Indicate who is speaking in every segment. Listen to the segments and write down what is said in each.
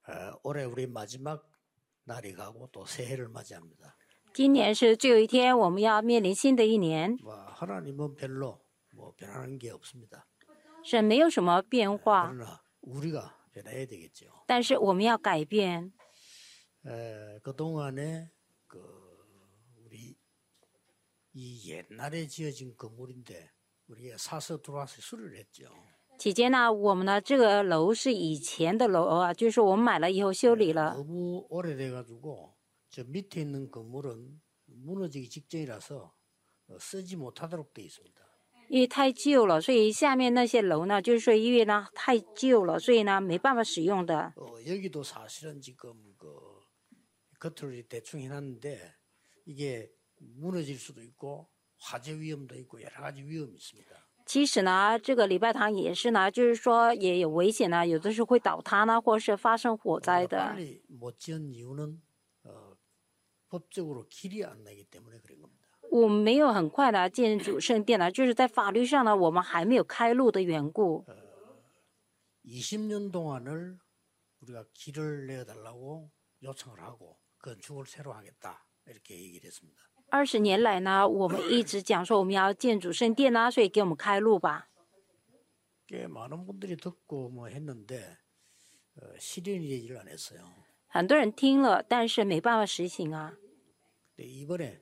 Speaker 1: 올해 우리 마지막 날이 가고 또 새해를 맞이합니다.
Speaker 2: 今年是最后一天，我们要面临新的一年。
Speaker 1: 하나님은 별로 변하는 게 없습니다.
Speaker 2: 神没有什么变化，
Speaker 1: 그러나 우리가 변해야 되겠죠.
Speaker 2: 但是我们要改变。
Speaker 1: 그동안에 우리 이 옛날에 지어진 건물인데 우리가 사서 들어와서 수리를 했죠.
Speaker 2: 期间呢，我们呢这个楼是以前的楼啊，就是我们买了以后修理了。
Speaker 1: 너무 오래돼가지고 저 밑에 있는 건물은 무너지기 직전이라서 쓰지 못하도록 돼 있습니다.
Speaker 2: 因为太旧了，所以下面那些楼呢，就是说因为呢太旧了，所以呢没办法使用的。
Speaker 1: 여기도 사실은 지금 겉을 대충 해놨는데 이게 무너질 수도 있고 화재 위험도 있고 여러 가지 위험이 있습니다.
Speaker 2: 其实呢，这个礼拜堂也是呢，就是说也有危险呢，有的时候会倒塌呢，或是发生火灾的。
Speaker 1: 빨리 못 지은 이유는 법적으로 길이 안 나기 때문에 그런 겁니다.
Speaker 2: 我们没有很快的建筑圣殿呢，就是在法律上呢，我们还没有开路的缘故。
Speaker 1: 20년 동안을 우리가 길을 내어달라고 요청을 하고 건축을 새로 하겠다 이렇게 얘기를 했습니다.
Speaker 2: 20年来呢，我们一直讲说我们要建筑圣殿啊，所以给我们开路吧。
Speaker 1: 꽤 많은 분들이 듣고 했는데 실현이 되질 않았어요.
Speaker 2: 很多人听了，但是没办法实行啊。
Speaker 1: 근데 이번에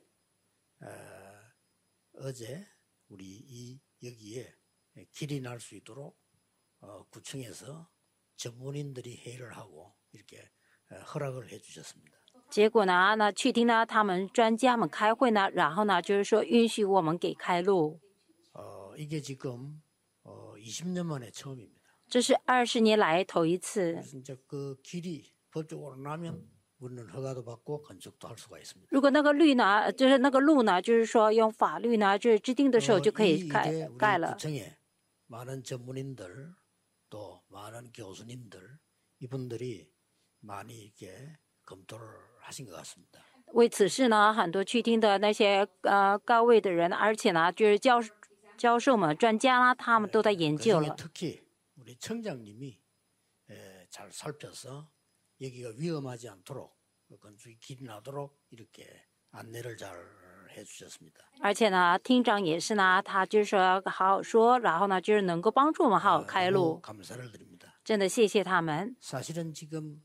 Speaker 1: 어제 우리 여기에 길이 날 수 있도록 구청에서 전문인들이 회의를 하고 이렇게 허락을 해주셨습니다.
Speaker 2: 结果呢，去听呢他们专家们开会呢，然后呢就是说允许我们给开路。
Speaker 1: 이게 지금 20년 만에 처음입니다.
Speaker 2: 这是20年来头一次。
Speaker 1: 그래서 이제 그 길이 법적으로 나면 우리는 허가도 받고 건축도 할 수가 있습니다.
Speaker 2: 如果那个律呢，就是那个路呢，就是说用法律呢，就是制定的时候就可以盖了。
Speaker 1: 구청에 많은 전문인들 또 많은 교수님들 이분들이 많이 이렇게 검토를 하신 것 같습니다.
Speaker 2: 为此事呢，很多去听的那些高位的人，而且呢，就是教授们、专家啦，他们都在研究了。
Speaker 1: 특히 우리 청장님이 잘 살펴서 여기가 위험하지 않도록 건축이 길이 나도록 이렇게 안내를 잘 해주셨습니다.
Speaker 2: 而且呢，厅长也是呢，他就是说好好说，然后呢，就是能够帮助我们好好开路。
Speaker 1: 감사를 드립니다.
Speaker 2: 真的谢谢他们。
Speaker 1: 사실은 지금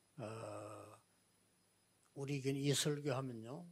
Speaker 1: 우리 이 설교하면요,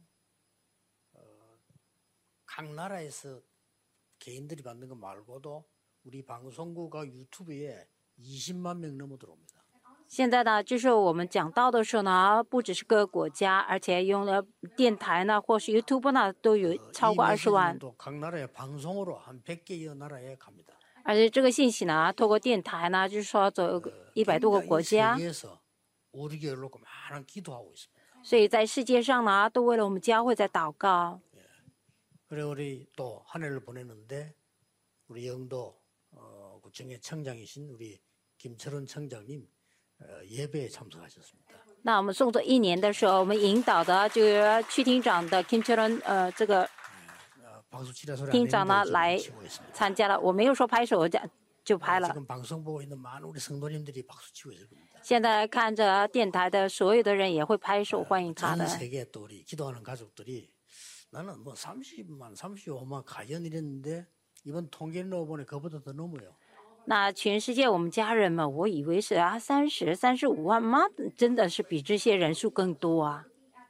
Speaker 1: 각 나라에서 개인들이 받는 거 말고도 우리 방송국과 유튜브에 20만 명 넘어 들어옵니다.
Speaker 2: 现在呢，就是我们讲到的时候呢，不只是各个国家，而且用了电台呢，或是 YouTube 呢，都有超过20万。
Speaker 1: 또 각 나라의 방송으로 한 100개여 나라에 갑니다.
Speaker 2: 而且这个信息呢，透过电台呢，就是说走100多个国家。
Speaker 1: 세계에서 우리 교회를 놓고 많은 기도하고 있습니다.
Speaker 2: 所以在世界上呢，都为了我们教会在祷告。
Speaker 1: 그래 우리 또 한 해를 보냈는데 우리 영도 구청의 청장이신 우리 김철원 청장님 예배에 참석하셨습니다.
Speaker 2: 那我们送走1年的时候，我们引导的就是区厅长的 Kim Cheon 这个
Speaker 1: 박수 치라 소리
Speaker 2: 厅长呢
Speaker 1: 안
Speaker 2: 来
Speaker 1: 치고 있습니다.
Speaker 2: 参加了。我没有说拍手，我就拍了。
Speaker 1: 지금 방송 보고 있는 많은 우리 성도님들이 박수 치고 있을 겁니다.
Speaker 2: 现在看着电台的所有的人也会拍手欢迎他
Speaker 1: 전
Speaker 2: 的。
Speaker 1: 세계 또 우리 기도하는 가족들이 나는 30만, 35만 가연 이랬는데 이번 통계를 넣어보니 그보다 더 넘어요.
Speaker 2: 那全世界我们家人们，我以为是30、35万吗？真的是比这些人数更多啊！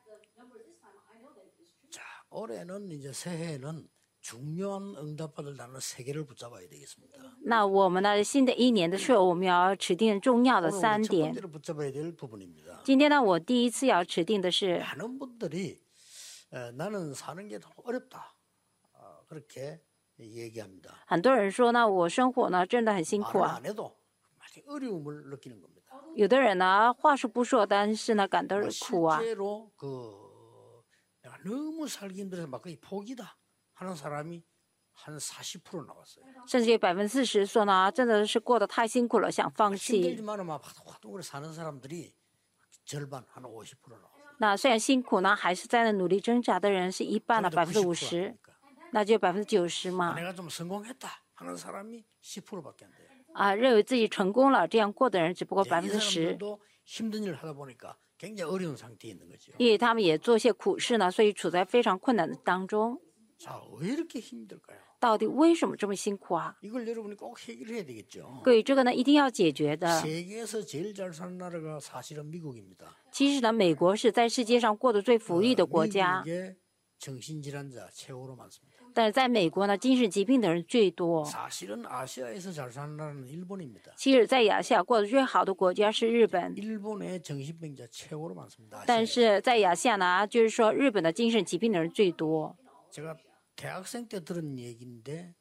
Speaker 1: 자, 올해는 이제 새해에는 중요한 응답받을 나는 3개를 붙잡아야 되겠습니다.
Speaker 2: 那我们呢，新的1年的时候，我们要指定重要的
Speaker 1: 오늘
Speaker 2: 3
Speaker 1: 우리 첫
Speaker 2: 点。
Speaker 1: 번째로 붙잡아야 될 부분입니다.
Speaker 2: 今天呢，我第一次要指定的是，
Speaker 1: 많은 분들이 나는 사는 게 너무 어렵다. 그렇게 얘기합니다.
Speaker 2: 很多人说呢，我生活呢真的很辛苦
Speaker 1: 말을
Speaker 2: 啊。
Speaker 1: 안 해도 많이 어려움을 느끼는 겁니다.
Speaker 2: 有的人呢，话是不说，但是呢，感到苦啊。
Speaker 1: 실제로 내가 너무 살기 힘들어서 막 거의 포기다 하는 사람이 한 40% 나왔어요.
Speaker 2: 甚至有40%说呢，真的是过得太辛苦了，想放弃。
Speaker 1: 힘들지만 막 화동을 사는 사람들이 절반 한 50% 나왔어요.
Speaker 2: 那虽然辛苦呢，还是在那努力挣扎的人是一半的 50%， 那就90%嘛。
Speaker 1: 내가 좀 성공했다 하는 사람이 10%밖에 안 돼요.
Speaker 2: 认为自己成功了，这样过的人只不过
Speaker 1: 이
Speaker 2: 10%。
Speaker 1: 사람들도 힘든 일을 하다 보니까 굉장히 어려운 상태에 있는 거죠.
Speaker 2: 因为他们也做些苦事呢，所以处在非常困难的当中。
Speaker 1: 자, 왜 이렇게 힘들까요?
Speaker 2: 到底为什么这么辛苦啊？
Speaker 1: 이걸 여러분이 꼭 해결해야 되겠죠.
Speaker 2: 各位，这个呢一定要解决的。
Speaker 1: 세계에서 제일 잘 사는 나라가 사실은 미국입니다.
Speaker 2: 其实呢，美国是在世界上过得最富裕的国家，
Speaker 1: 미국의 정신질환자 최고로 많습니다.
Speaker 2: 但是在美国呢，精神疾病的人最多。
Speaker 1: 사실은 아시아에서 잘 사는 나라는 일본입니다.
Speaker 2: 其实，在亚细亚过得最好的国家是日本，
Speaker 1: 일본의 정신병자 최고로 많습니다.
Speaker 2: 但是在亚细亚呢，就是说日本的精神疾病的人最多。
Speaker 1: 제가 대학생 때 들은 얘기인데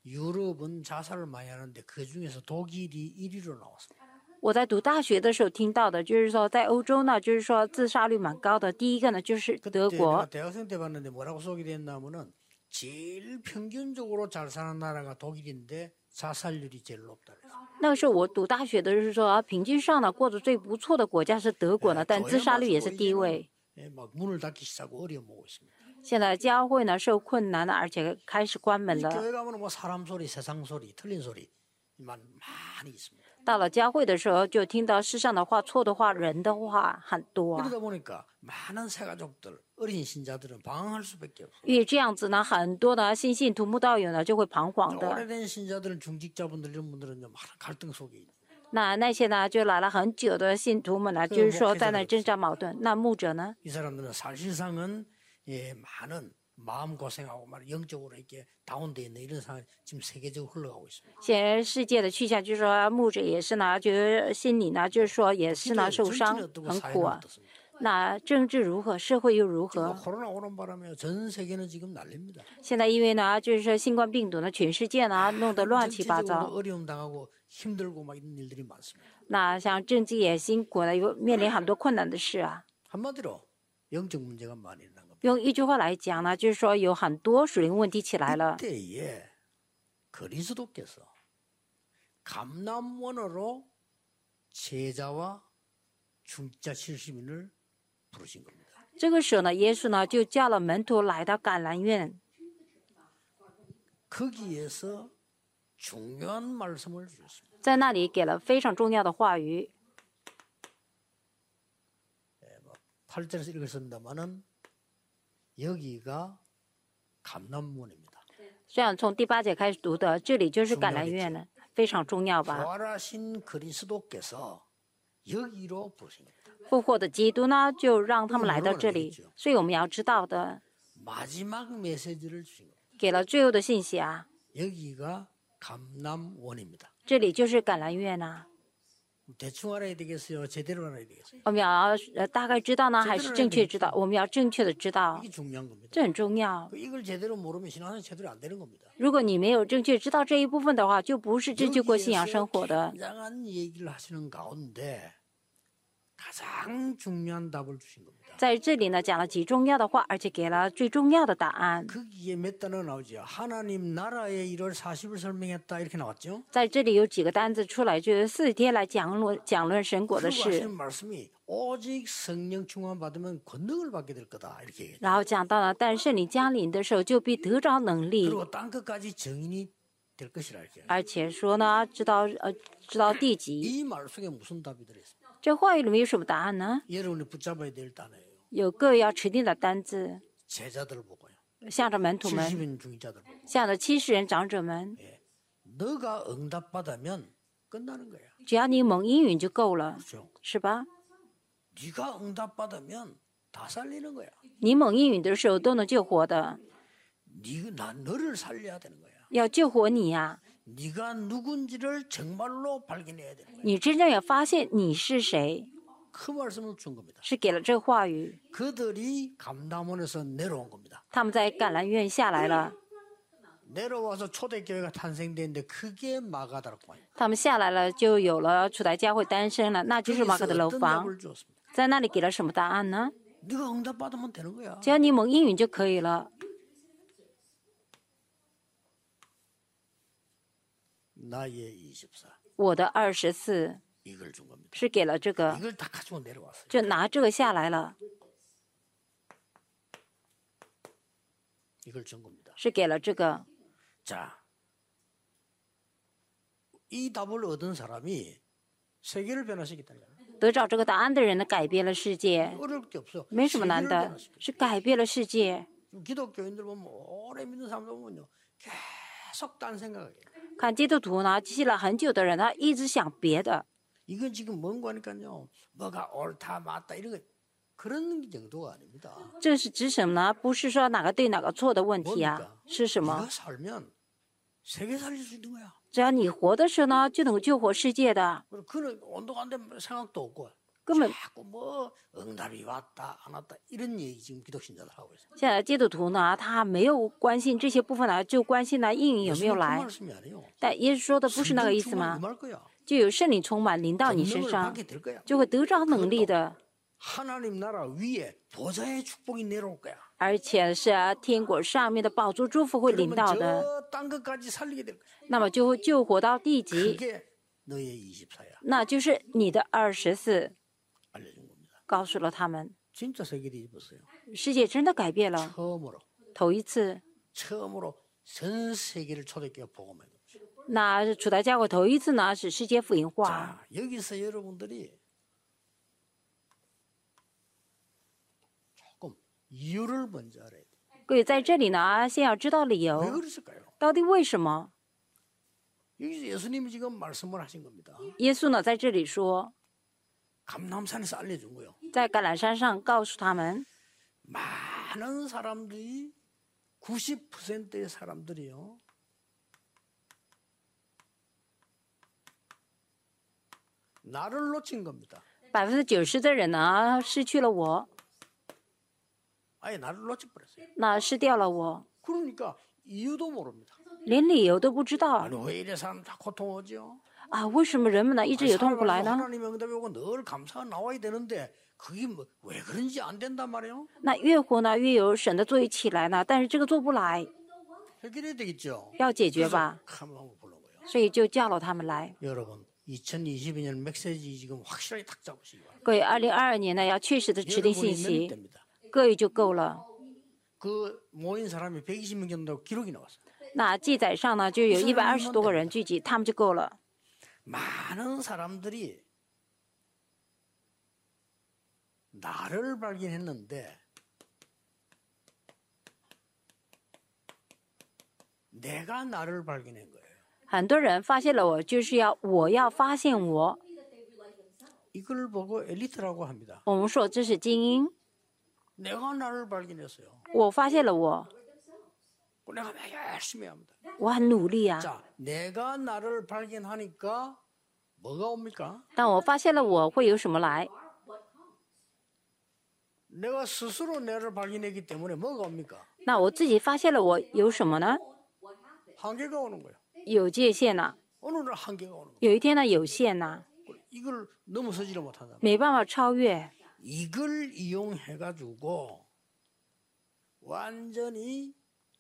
Speaker 1: 유럽은 자살을 많이 하는데 그 중에서 독일이 1위로 나왔습니다.
Speaker 2: 我在读大学的时候听到的，就是说在欧洲呢，就是说自杀率蛮高的。第一个呢就是德
Speaker 1: 그때
Speaker 2: 国
Speaker 1: 내가 ， 대학생 때 봤는데 뭐라고 소개됐냐면은 제일 평균적으로 잘 사는 나라가 독일인데 자살률이 제일 높다 그랬어요.
Speaker 2: 那个时候我读大学的是说，平均上呢过得最不错的国家是德国呢，但自杀率也是第一位。
Speaker 1: 예, 막 문을 닫기 시작하고 어려워보고 있습니다.
Speaker 2: 现在教会呢受困难了，而且开始关门
Speaker 1: 이
Speaker 2: 了。
Speaker 1: 교회 가면 뭐 사람 소리, 세상 소리, 틀린 소리 많이 있습니다.
Speaker 2: 到了教会的时候，就听到世上的话、错的话、人的话很多啊。
Speaker 1: 그러다 보니까 많은 새가족들, 어린 신자들은 방황할 수밖에 없어요.
Speaker 2: 因为这样子呢，很多的新信徒慕道友呢就会彷徨的。
Speaker 1: 오래된 신자들은 중직자분들 이런 분들은 좀 많은 갈등 속에 있는.
Speaker 2: 那些呢，就来了很久的信徒们呢，就是说在那挣扎矛盾。那牧者呢？
Speaker 1: 이 사람들은 사실상은 예, 많은 마음 고생하고 말 영적으로 이렇게 다운돼 있는 이런 상황이 지금 세계적으로 흘러가고 있습니다.
Speaker 2: 显然世界的去向就是说，牧者也是呢，就是心里呢，就是说也是呢受伤，
Speaker 1: 정치는 어떻고
Speaker 2: 很
Speaker 1: 사회는
Speaker 2: 苦啊。
Speaker 1: 어떻습니까?
Speaker 2: 那政治如何，社会又如
Speaker 1: 지금
Speaker 2: 何？
Speaker 1: 코로나 오는 바람에 전 세계는 지금 난립니다.
Speaker 2: 现在因为呢，就是说新冠病毒呢，全世界呢弄得乱七八
Speaker 1: 정치적으로도
Speaker 2: 糟。
Speaker 1: 어려움 당하고 힘들고 막 이런 일들이 많습니다.
Speaker 2: 那像政治也辛苦了，有面临很多困难的事啊。
Speaker 1: 한마디로 영적 문제가 많이 일어난 겁니다.
Speaker 2: 用一句话来讲呢，就是说有很多属灵问题起来了。
Speaker 1: 이때에 그리스도께서 감람원으로 제자와 중자 70인을 부르신 겁니다.
Speaker 2: 这个时候呢，耶稣呢就叫了门徒来到橄榄园，
Speaker 1: 거기에서 중요한 말씀을 주셨습니다.
Speaker 2: 在那里给了非常重要的话语。
Speaker 1: 8절에서 읽었습니다마는 여기가 감람원입니다.
Speaker 2: 虽然从第8节开始读的，这里就是橄榄园呢，非常重要吧？
Speaker 1: 부활하신 그리스도께서 여기로 부르신 겁니다.
Speaker 2: 复活的基督呢，就让他们来到这里，所以我们要知道的，
Speaker 1: 마지막 메시지를 주신 겁니다.
Speaker 2: 给了最后的信息啊，
Speaker 1: 여기가 감람원입니다.
Speaker 2: 这里就是橄榄园呐。
Speaker 1: 대충 알아야 되겠어요? 제대로 알아야 되겠어요?
Speaker 2: 我们要大概知道呢，还是正确知道？我们要正确的知道，
Speaker 1: 이게 중요한 겁니다.
Speaker 2: 这很重要。
Speaker 1: 이걸 제대로 모르면 신앙은 제대로 안 되는 겁니다.
Speaker 2: 如果你没有正确知道这一部分的话，就不是正确过信仰生活的。
Speaker 1: 굉장한 얘기를 하시는 가운데 가장 중요한 답을 주신 겁니다.
Speaker 2: 在这里呢，讲了极重要的话，而且给了最重要的答案。
Speaker 1: 거기에 몇 단어가 나오죠. 하나님 나라의 일을 40을 설명했다 이렇게 나왔죠.
Speaker 2: 在这里有几个单子出来，就是4天来讲论神国的
Speaker 1: 그리고
Speaker 2: 事
Speaker 1: 하시는 。 말씀이 오직 성령 충만 받으면 권능을 받게 될 거다 이렇게 얘기해요.
Speaker 2: 然后讲到了，但圣灵降临的时候，就必得着能力，
Speaker 1: 그리고 땅 끝까지 정인이 될 것이라 이렇게.
Speaker 2: 而且说呢，知道地级。
Speaker 1: 이 말 속에 무슨 답이 들어있습니까?
Speaker 2: 这话语里面有什么答案呢？
Speaker 1: 여러분이 붙잡아야 될 단어예요.
Speaker 2: 有各位要持定的单字，
Speaker 1: 제자들 보고요.
Speaker 2: 向着门徒们，
Speaker 1: 70인 중자들 보고.
Speaker 2: 向着70人长者们，
Speaker 1: 너가 응답받으면 끝나는 거야.
Speaker 2: 只要你蒙应允就够了，
Speaker 1: 그렇죠?
Speaker 2: 是吧？
Speaker 1: 네가 응답받으면 다 살리는 거야.
Speaker 2: 你蒙应允的时候都能救活的，
Speaker 1: 너를 살려야 되는 거야.
Speaker 2: 要救活你呀、
Speaker 1: 네가 누군지를 정말로 발견해야 되는 거야.
Speaker 2: 你真正要发现你是谁，
Speaker 1: 그 말씀을 준 겁니다.
Speaker 2: 是给了这个话语。
Speaker 1: 그들이 감람원에서 내려온 겁니다.
Speaker 2: 他们在橄榄园下来了，
Speaker 1: 내려와서 초대교회가 탄생되는데 그게 마가다락방입니다.
Speaker 2: 他们下来了，就有了初代教会诞生了，那就是马可的楼
Speaker 1: 어떤
Speaker 2: 房。
Speaker 1: 답을 주었습니다.
Speaker 2: 在那里给了什么答案呢？
Speaker 1: 네가 응답받으면 되는 거야.
Speaker 2: 只要你蒙应允就可以了。
Speaker 1: 나의 24.
Speaker 2: 我的24
Speaker 1: 이걸 준 겁니다.
Speaker 2: 是给了这个，
Speaker 1: 이걸 다 가지고 내려왔어요.
Speaker 2: 就拿这个下来了，
Speaker 1: 이걸 준 겁니다.
Speaker 2: 是给了这个。
Speaker 1: 자, 이 답을 얻은 사람이 세계를 변화시켰다는 거예요.
Speaker 2: 得着这个答案的人呢，改变了世界，
Speaker 1: 어려울 게 없어.
Speaker 2: 没什么难
Speaker 1: 세계를
Speaker 2: 的，
Speaker 1: 변화시켜.
Speaker 2: 是改变了世界。
Speaker 1: 기독교인들 보면 오래 믿는 사람들 보면요. 계속 딴 생각을 해요.
Speaker 2: 看基督徒呢，信了很久的人呢，一直想别的。
Speaker 1: 이건 지금 뭔가 하니까요. 뭐가 옳다 맞다 이런 거 그런 정도가 아닙니다.
Speaker 2: 这是指什么呢？不是说哪个对哪个错的问题啊，是什么？
Speaker 1: 네가 살면 세계 살릴 수 있는 거야.
Speaker 2: 只要你活的时候呢，就能够救活世界的，
Speaker 1: 그리고 그는 온도가 안 되면 생각도 없고
Speaker 2: 根本
Speaker 1: 자꾸 뭐 응답이 왔다 안 왔다 이런 얘기 지금 기독신자들 하고 있어요.
Speaker 2: 现在基督徒呢，他没有关心这些部分呢，就关心呢应有没有
Speaker 1: 그
Speaker 2: 来。
Speaker 1: 말씀이 아니에요.
Speaker 2: 但耶稣说的不是那个意思
Speaker 1: 성령
Speaker 2: 吗？
Speaker 1: 충만이 임할 거야.
Speaker 2: 就有圣灵充满临到你身
Speaker 1: 권능을
Speaker 2: 上，
Speaker 1: 받게 될 거야.
Speaker 2: 就会得着能力的，
Speaker 1: 하나님 나라 위에 보좌의 축복이 내려올 거야.
Speaker 2: 而且是天国上面的宝珠祝福会临
Speaker 1: 그러면
Speaker 2: 到的，
Speaker 1: 저 땅 것까지 살리게 될 거야.
Speaker 2: 那么就会救活到地极，
Speaker 1: 그게 너의 24야.
Speaker 2: 那就是你的24，
Speaker 1: 알려준 겁니다.
Speaker 2: 告诉了他们，
Speaker 1: 진짜 세계 뒤집었어요.
Speaker 2: 世界真的改变了。
Speaker 1: 처음으로
Speaker 2: 头一次，
Speaker 1: 전 세계를 초대교회 복음해.
Speaker 2: 那初代教会头一次呢，使世界福音化。
Speaker 1: 자, 여기서 여러분들이 조금 이유를 먼저 알아야 돼.
Speaker 2: 各位在这里呢，先要知道理
Speaker 1: 왜
Speaker 2: 由，
Speaker 1: 그랬을까요?
Speaker 2: 到底为什么？
Speaker 1: 여기서 예수님이 지금 말씀을 하신 겁니다.
Speaker 2: 耶稣呢在这里说，
Speaker 1: 감남산에서 알려준 거요.
Speaker 2: 在橄榄山上告诉他们，
Speaker 1: 많은 사람들이 90%의 사람들이요. 나를 놓친 겁니다.
Speaker 2: 90%的人呢失去了我，
Speaker 1: 아예 나를 놓쳐버렸어요.
Speaker 2: 那失掉了我，
Speaker 1: 그러니까 이유도 모릅니다.
Speaker 2: 连理由都不知道
Speaker 1: 아니 왜 이래 사람 다 고통 오죠?
Speaker 2: 啊！为什么人们呢一直有痛苦来呢？
Speaker 1: 하나님의 응답이 오고 늘 감사가 나와야 되는데 그게 뭐 왜 그런지 안 된단 말이에요?
Speaker 2: 那越活呢越有神的作为起来呢，但是这个做不来，
Speaker 1: 해결해야 되겠죠.
Speaker 2: 要解决吧，
Speaker 1: 한번 불러거요
Speaker 2: 所以就叫了他们来。
Speaker 1: 여러분 2022년 메시지 지금 확실하게 탁 잡으시기 바랍니다.
Speaker 2: 各位，2022年呢要确实的指定信
Speaker 1: 여러분이면
Speaker 2: 息，
Speaker 1: 됩니다.
Speaker 2: 各位就够了。
Speaker 1: 그 모인 사람이 120명 정도 기록이 나왔어요.
Speaker 2: 那记载上呢就有120多个人聚集，他们就够了。
Speaker 1: 많은 사람들이 나를 발견했는데 내가 나를 발견한 거예요.
Speaker 2: 很多人发现了我，就是我要发现我。
Speaker 1: 이걸 보고 엘리트라고 합니다.
Speaker 2: 我们说这是精英，
Speaker 1: 내가 나를 발견했어요.
Speaker 2: 我发现了我，
Speaker 1: 내가 열심히 합니다.
Speaker 2: 我很努力啊。
Speaker 1: 자, 내가 나를 발견하니까 뭐가 옵니까?
Speaker 2: 但我发现了我会有什么来？
Speaker 1: 내가 스스로 나를 발견했기 때문에 뭐가 옵니까?
Speaker 2: 那我自己发现了我有什么呢？
Speaker 1: 한계가 오는 거예요.
Speaker 2: 有界限呐、
Speaker 1: 어느 날 한계가 오는 거예요.
Speaker 2: 有一天呢有限呐、
Speaker 1: 이걸 넘어서지를 못한다.
Speaker 2: 没办法超越。
Speaker 1: 이걸 이용해가지고 완전히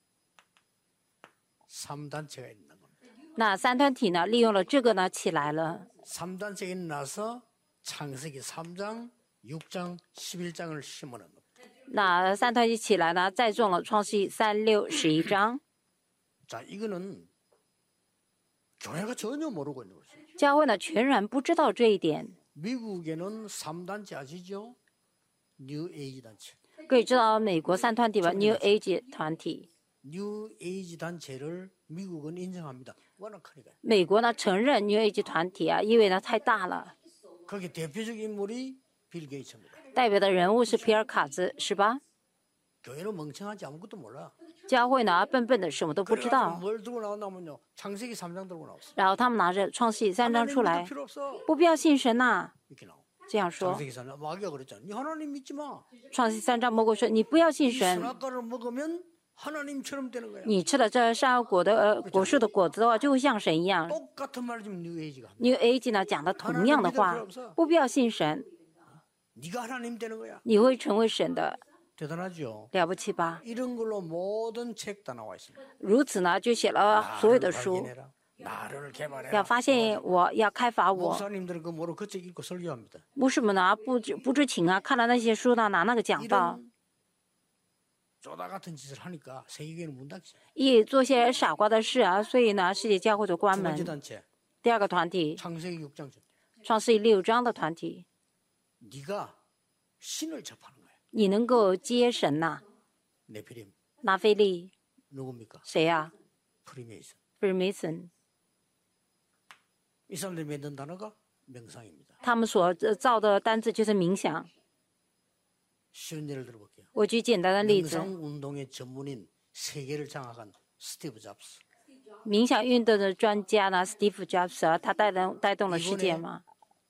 Speaker 1: 3단체가 있는 겁니다.
Speaker 2: 那三团体呢利用了这个呢起来了。
Speaker 1: 3단체가 나서 창세기 3장, 6장, 11장을 심어놓은 겁니다.
Speaker 2: 那三团体起来呢，再中了创世纪3、6、11章。
Speaker 1: 자, 이거는 교회가 전혀 모르고 있는 거죠.
Speaker 2: 教会呢全然不知道这一点。
Speaker 1: 미국에는 3단체 아시죠? 뉴 에이지 단체.
Speaker 2: 各位知道美国三团体吧 ？New Age 团体，
Speaker 1: 뉴 에이지 단체를 미국은 인정합니다. 워낙 크니까요.
Speaker 2: 美国呢承认 New Age 团体啊，因为呢太大了。
Speaker 1: 거기 대표적인 인물이 빌 게이츠입니다.
Speaker 2: 代表的人物是皮尔卡兹，是吧？
Speaker 1: 교회는 멍청하지 아무것도 몰라.
Speaker 2: 教会呢笨笨的，什么都不知
Speaker 1: 그래가지고
Speaker 2: 道。
Speaker 1: 뭘 들고 나온다면요. 창세기 3장 들고 나왔어.
Speaker 2: 然后他们拿着创世纪3章出
Speaker 1: 하나님
Speaker 2: 来
Speaker 1: 믿을 ， 필요 없어.
Speaker 2: 不必要信神呐、
Speaker 1: 이렇게 나와.
Speaker 2: 这样说。
Speaker 1: 창세기 3장 마귀가 그랬잖아. 니 하나님 믿지 마.
Speaker 2: 创世纪3章魔鬼说：“你不要信
Speaker 1: 이
Speaker 2: 神，
Speaker 1: 선악과를 먹으면 하나님처럼 되는 거야.
Speaker 2: 你吃了这善恶果的果树的果子的话，就会像神一样。
Speaker 1: 똑같은 말 지금 뉴 에이지가 합니다.
Speaker 2: ”New Age 呢讲的同样的话，不必要信神，
Speaker 1: 네가 하나님 되는 거야.
Speaker 2: 你会成为神的，
Speaker 1: 대단하죠.
Speaker 2: 了不起吧？
Speaker 1: 이런 걸로 모든 책 다 나와 있습니다.
Speaker 2: 如此呢，就写了所有的书，
Speaker 1: 발견해라. 나를 개발해라.
Speaker 2: 要发现我，要开发我。
Speaker 1: 목사님들은 그 뭐로 그 책 읽고 설교합니다.
Speaker 2: 牧师们呢不知情啊，看了那些书呢，拿那个讲道，
Speaker 1: 이런 쪼다 같은 짓을 하니까 세계교회는 문 닫지.
Speaker 2: 一做些傻瓜的事啊，所以呢，世界教会就关
Speaker 1: 두
Speaker 2: 门
Speaker 1: 번째 。 단체
Speaker 2: 第二个团体，
Speaker 1: 창세기 6장 전.
Speaker 2: 创世纪6章的团体，
Speaker 1: 네가 신을 접하는 거야.
Speaker 2: 你能够接神呐、
Speaker 1: 네피림
Speaker 2: 拿菲利
Speaker 1: 누굽니까?
Speaker 2: 谁呀、
Speaker 1: 프리메이슨.
Speaker 2: Freemason，
Speaker 1: 이 사람들이 만든 단어가 명상입니다.
Speaker 2: 他们所造的单字就是冥想。
Speaker 1: 쉬운 예를 들어볼게요.
Speaker 2: 我举简单的例子，
Speaker 1: 명상 운동의 전문인 세계를 장악한 스티브 잡스.
Speaker 2: 冥想运动的专家呢，Steve Jobs 啊，他带动了世界嘛。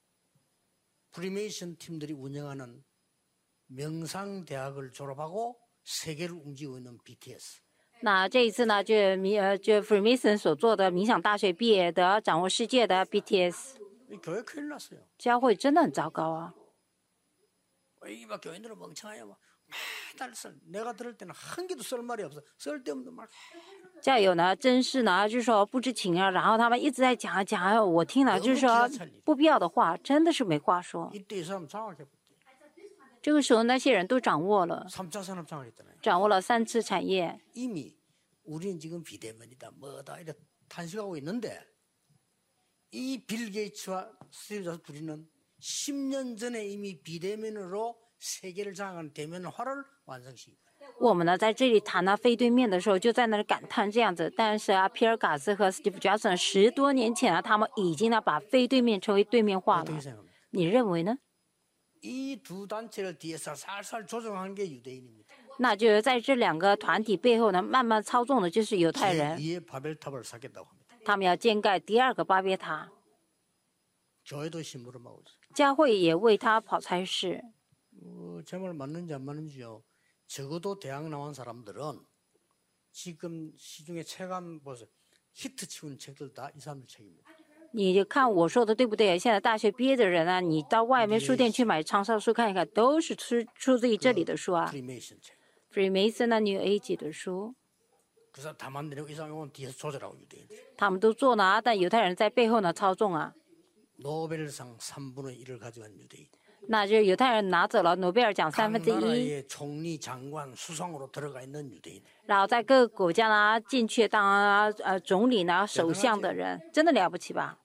Speaker 1: 프리메이션 팀들이 운영하는 명상 대학을 졸업하고 세계를 움직이고 있는 BTS.
Speaker 2: 那这一次呢，就 Freemason 所做的冥想大学毕业的，掌握世界的 BTS，
Speaker 1: 이 교회 큰일 났어요.
Speaker 2: 教会真的很糟糕啊！
Speaker 1: 이막 교인들은 멍청해요. 막 맨날 내가 들을 때는 한 개도 쓸 말이 없어. 쓸데없는 말.
Speaker 2: 教友呢，真是呢，就是说不知情啊，然后他们一直在讲啊讲啊，我听了就是说不必要的话，真的是没话说。
Speaker 1: 이때 이 사람 장악해버렸대.
Speaker 2: 这个时候那些人都掌握了，
Speaker 1: 3차 산업 장악했잖아요.
Speaker 2: 掌握了3次产业。
Speaker 1: 이미 우리는 지금 비대면이다 뭐다 이래 탄식하고 있는데 이 빌 게이츠와 스티브 잡스 둘이는 10년 전에 이미 비대면으로 세계를 장악하는 대면화를 완성시킵니다.
Speaker 2: 我们呢在这里谈到非对面的时候，就在那里感叹这样子。但是啊，皮尔嘎斯和 Steve Jobs 10多年前啊，他们已经呢把非对面成为对面化了。
Speaker 1: 어떻게 생각합니까?
Speaker 2: 你认为呢？
Speaker 1: 이 두 단체를 뒤에서 살살 조종한 게 유대인입니다.
Speaker 2: 那就是在这2个团体背后呢，慢慢操纵的就是犹太人，
Speaker 1: 제2의 바벨탑을 쌓겠다고 합니다.
Speaker 2: 他们要建盖第2个巴别塔，
Speaker 1: 교회도 심부름하고 있어요.
Speaker 2: 教会也为他跑差事。
Speaker 1: 제 말 맞는지 안 맞는지요. 적어도 대학 나온 사람들은 지금 시중에 책 한 보세요. 히트 치는 책들 다 이 사람들 책입니다.
Speaker 2: 你就看我说的对不对？现在大学毕业的人啊，你到外面书店去买畅销书看一看，都是出自于这里的书啊。
Speaker 1: 프리메이션 책.
Speaker 2: Freemason 啊，New Age 的书，
Speaker 1: 그 사람 다 만들고 이 사람은 뒤에서 조절하고 유대인.
Speaker 2: 他们都做呢，但犹太人在背后呢操纵啊。
Speaker 1: 노벨상 3분의 1을 가져간 유대인.
Speaker 2: 那就是犹太人拿走了诺贝尔奖
Speaker 1: 각
Speaker 2: 1/3，
Speaker 1: 나라의 총리, 장관, 수상으로 들어가 있는 유대인.
Speaker 2: 然后在各个国家呢进去当总理呢、首相的人，真的了不起吧？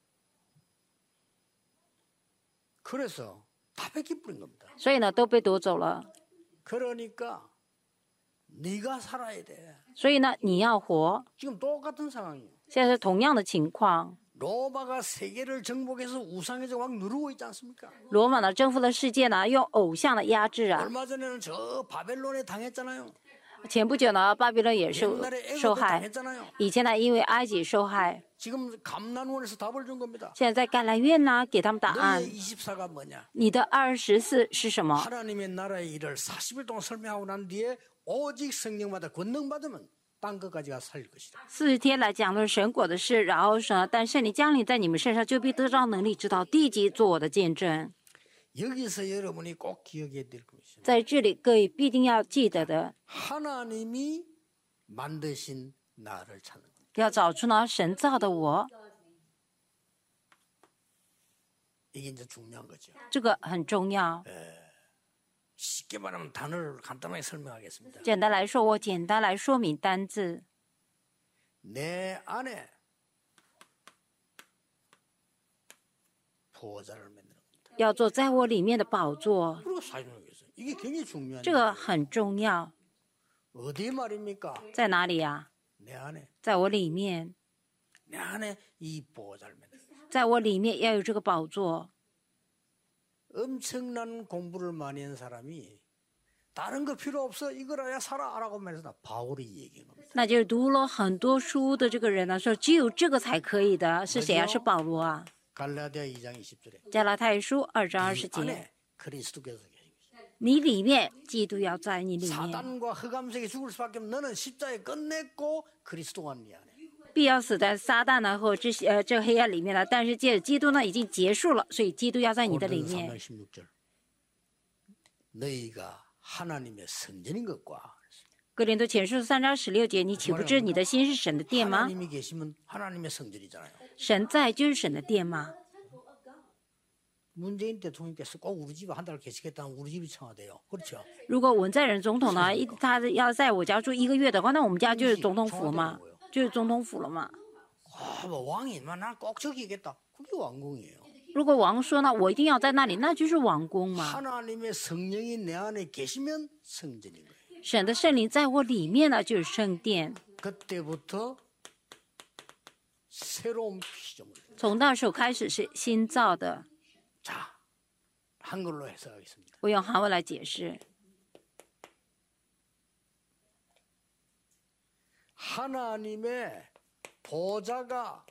Speaker 1: 그래서 다 뺏기뿌린 겁니다.
Speaker 2: 所以呢都被夺走了。
Speaker 1: 그러니까 네가 살아야 돼.
Speaker 2: 所以呢你要活，
Speaker 1: 지금 똑같은 상황이에요.
Speaker 2: 现在是同样的情况。
Speaker 1: 로마가 세계를 정복해서 우상에서 막 누르고 있지 않습니까?
Speaker 2: 罗马呢征服了世界呢，用偶像的压制啊。
Speaker 1: 얼마 전에는 저 바벨론에 당했잖아요.
Speaker 2: 前不久呢，巴比伦也受
Speaker 1: 옛날에
Speaker 2: 受
Speaker 1: 애굽에
Speaker 2: 害，
Speaker 1: 당했잖아요.
Speaker 2: 以前呢因为埃及受害，
Speaker 1: 지금 감난원에서 답을 준 겁니다.
Speaker 2: 现在在橄榄院呢给他们答案。
Speaker 1: 너의 24가 뭐냐?
Speaker 2: 你的24是什么？
Speaker 1: 하나님의 나라의 일을 40일 동안 설명하고 난 뒤에 오직 성령마다 권능 받으면 땅 끝까지가 살릴 것이다.
Speaker 2: 40天来讲论神果的事，然后说，但圣灵降临在你们身上，就必得着能力，直到地极做我的见证。
Speaker 1: 여기서 여러분이 꼭 기억해야 될 것이
Speaker 2: 在这里，各位必定要记得的，
Speaker 1: 하나님이 만드신 나를 찾는 겁니다.
Speaker 2: 要找出呢神造的我，
Speaker 1: 이게 이제 중요한 거죠.
Speaker 2: 这个很重要。
Speaker 1: 쉽게 말하면 단어를 간단하게 설명하겠습니다.
Speaker 2: 简单来说，我简单来说明单字。
Speaker 1: 내 안에 보호자를 만드는 겁니다.
Speaker 2: 要做在我里面的宝座，
Speaker 1: 그리고 사용하겠어요. 이게 굉장히 중요한
Speaker 2: 这个很重要。
Speaker 1: 어디 말입니까?
Speaker 2: 在哪里呀、
Speaker 1: 내 안에
Speaker 2: 在我里面，
Speaker 1: 내 안에 이 보호자를 만드는 겁니다.
Speaker 2: 在我里面要有这个宝座。
Speaker 1: 엄청난 공부를 많이 한 사람이 다른 거 필요 없어 이걸 알아야 살아라고 말해서 바울이 얘기한 겁니다.
Speaker 2: 那就是读了很多书的这个人呢，说只有这个才可以的，是谁啊？是保罗啊。
Speaker 1: 갈라디아 2장 20절에
Speaker 2: 加拉太书2章20节，
Speaker 1: 안에 그리스도께서 계신 것이다.
Speaker 2: 你里面基督要在你里面，
Speaker 1: 사단과 흑암색에 죽을 수밖에 없는 너는 십자에 끝냈고 그리스도가 네 안에.
Speaker 2: 必要死在撒旦呢和这黑暗里面了。但是借着基督呢已经结束了，所以基督要在你的里
Speaker 1: 고린도서 3장
Speaker 2: 面。
Speaker 1: 16절 너희가 하나님의 성전인 것과
Speaker 2: 哥林多前书3章16节，你岂不知你的心是神的殿吗？
Speaker 1: 하나님이 계시면 하나님의 성전이잖아요.
Speaker 2: 神在就是神的殿吗？
Speaker 1: 문재인 대통령께서 꼭 우리 집에 한 달 계시겠다면 우리 집이 청와대요. 그렇죠?
Speaker 2: 如果文在寅总统呢，他要在我家住1个月的话，那我们家就是总统府嘛，就是总统府了嘛。
Speaker 1: 뭐 왕이 난꼭 저기겠다. 그게 왕궁이에요.
Speaker 2: 如果王说呢，我一定要在那里，那就是王宫嘛。
Speaker 1: 하나님의 성령이 내 안에 계시면 성전인 거예요.
Speaker 2: 神的圣灵在我里面呢，就是圣殿。
Speaker 1: 그때부터 새로운 피조물.
Speaker 2: 从那时候开始是新造的。
Speaker 1: 자, 한글로 해석하겠습니다.
Speaker 2: 我用韩文来解释。
Speaker 1: 하나님의 보좌가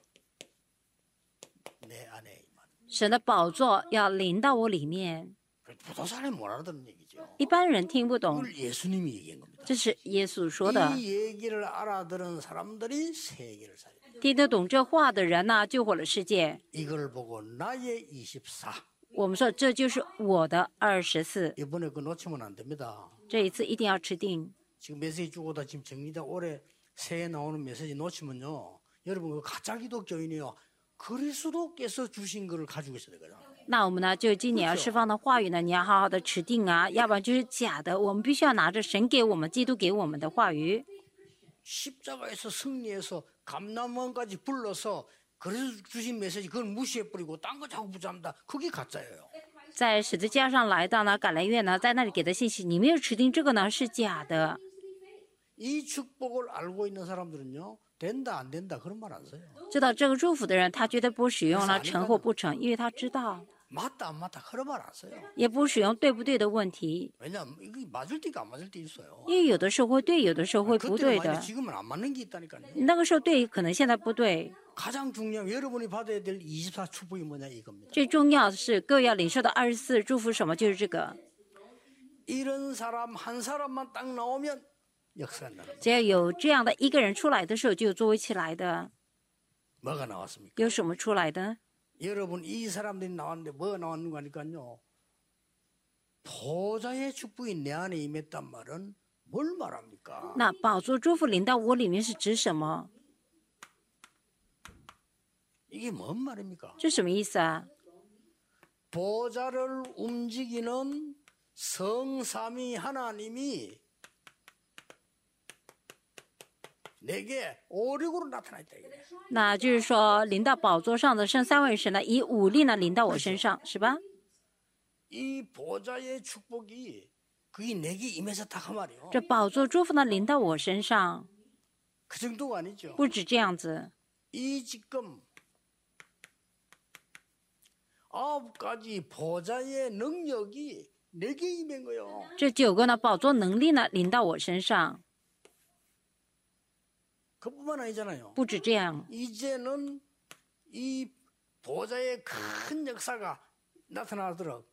Speaker 1: 내 안에 임하는.
Speaker 2: 神的宝座要临到我里面。
Speaker 1: 부도산에 못 알아듣는 얘기죠.
Speaker 2: 一般人听不懂，
Speaker 1: 그걸 예수님이 얘기한 겁니다.
Speaker 2: 这是耶稣说的。
Speaker 1: 이 얘기를 알아들은 사람들이 세계를 살려.
Speaker 2: 听得懂这话的人呢，救活了世界。
Speaker 1: 이걸 보고 나의 24.
Speaker 2: 我们说这就是我的24。
Speaker 1: 이번에 그거 놓치면 안 됩니다.
Speaker 2: 这一次一定要吃定。
Speaker 1: 지금 메시지 주고다 지금 정리된 올해 새해 나오는 메시지 놓치면요. 여러분 그 가짜 기독교인이요. 그리스도께서 주신 거를 가지고 있어야 되거든.
Speaker 2: 那我们呢，就今年要释放的话语呢，你要好好的持定啊，要不然就是假的。我们必须要拿着神给我们、基督给我们的话语。
Speaker 1: 십자가에서 승리해서 감람원까지 불러서 그리스도 주신 메시지 그걸 무시해버리고 딴 거 자꾸 붙잡는다. 그게 가짜예요.
Speaker 2: 在十字架上来到呢，橄榄园呢，在那里给的信息，你没有持定这个呢是假的。
Speaker 1: 이 축복을 알고 있는 사람들은요. 된다 안 된다 그런 말 안 써요.
Speaker 2: 知道这个祝福的人，他绝对不使用了成或不成，因为他知道，
Speaker 1: 맞다 안 맞다 그런 말 안 써요.
Speaker 2: 也不使用对不对的问题，
Speaker 1: 왜냐면 이게 맞을 때가 안 맞을 때 있어요.
Speaker 2: 因为有的时候会对，有的时候会不
Speaker 1: 그때는
Speaker 2: 对
Speaker 1: 맞는데
Speaker 2: 的。
Speaker 1: 지금은 안 맞는 게 있다니까요.
Speaker 2: 那个时候对，可能现在不对。
Speaker 1: 가장 중요한 여러분이 받아야 될 24 축복이 뭐냐 이겁니다.
Speaker 2: 最重要的是，各位要领受的24祝福什么？就是这个。
Speaker 1: 이런 사람 한 사람만 딱 나오면 역사가 나는 거예요.
Speaker 2: 只要有这样的一个人出来的时候，就有作为起来的。
Speaker 1: 뭐가 나왔습니까?
Speaker 2: 有什么出来的？
Speaker 1: 여러분 이 사람들이 나왔는데 뭐가 나왔는 거니까요. 보좌의 축복이 내 안에 임했단 말은 뭘 말합니까?
Speaker 2: 那宝座祝福临到我里面是指什么？
Speaker 1: 이게 뭔 말입니까?
Speaker 2: 这什么意思啊？
Speaker 1: 보좌를 움직이는 성삼위 하나님이 내게 오력으로 나타나 있다. 이거예요.
Speaker 2: 那就是说，临到宝座上的圣三位神呢，以武力呢临到我身上，是吧？
Speaker 1: 이 보좌의 축복이 그게 내게 임해졌다 그 말이에요.
Speaker 2: 这宝座祝福呢临到我身上，
Speaker 1: 그 정도가 아니죠.
Speaker 2: 不止这样子。
Speaker 1: 이 지금 9가지 보좌의 능력이 내게 임한 거예요.
Speaker 2: 这9个呢宝座能力呢临到我身上，
Speaker 1: 그뿐만 아니잖아요.
Speaker 2: 不止这样。
Speaker 1: 이제는 이 보좌의 큰 역사가 나타나도록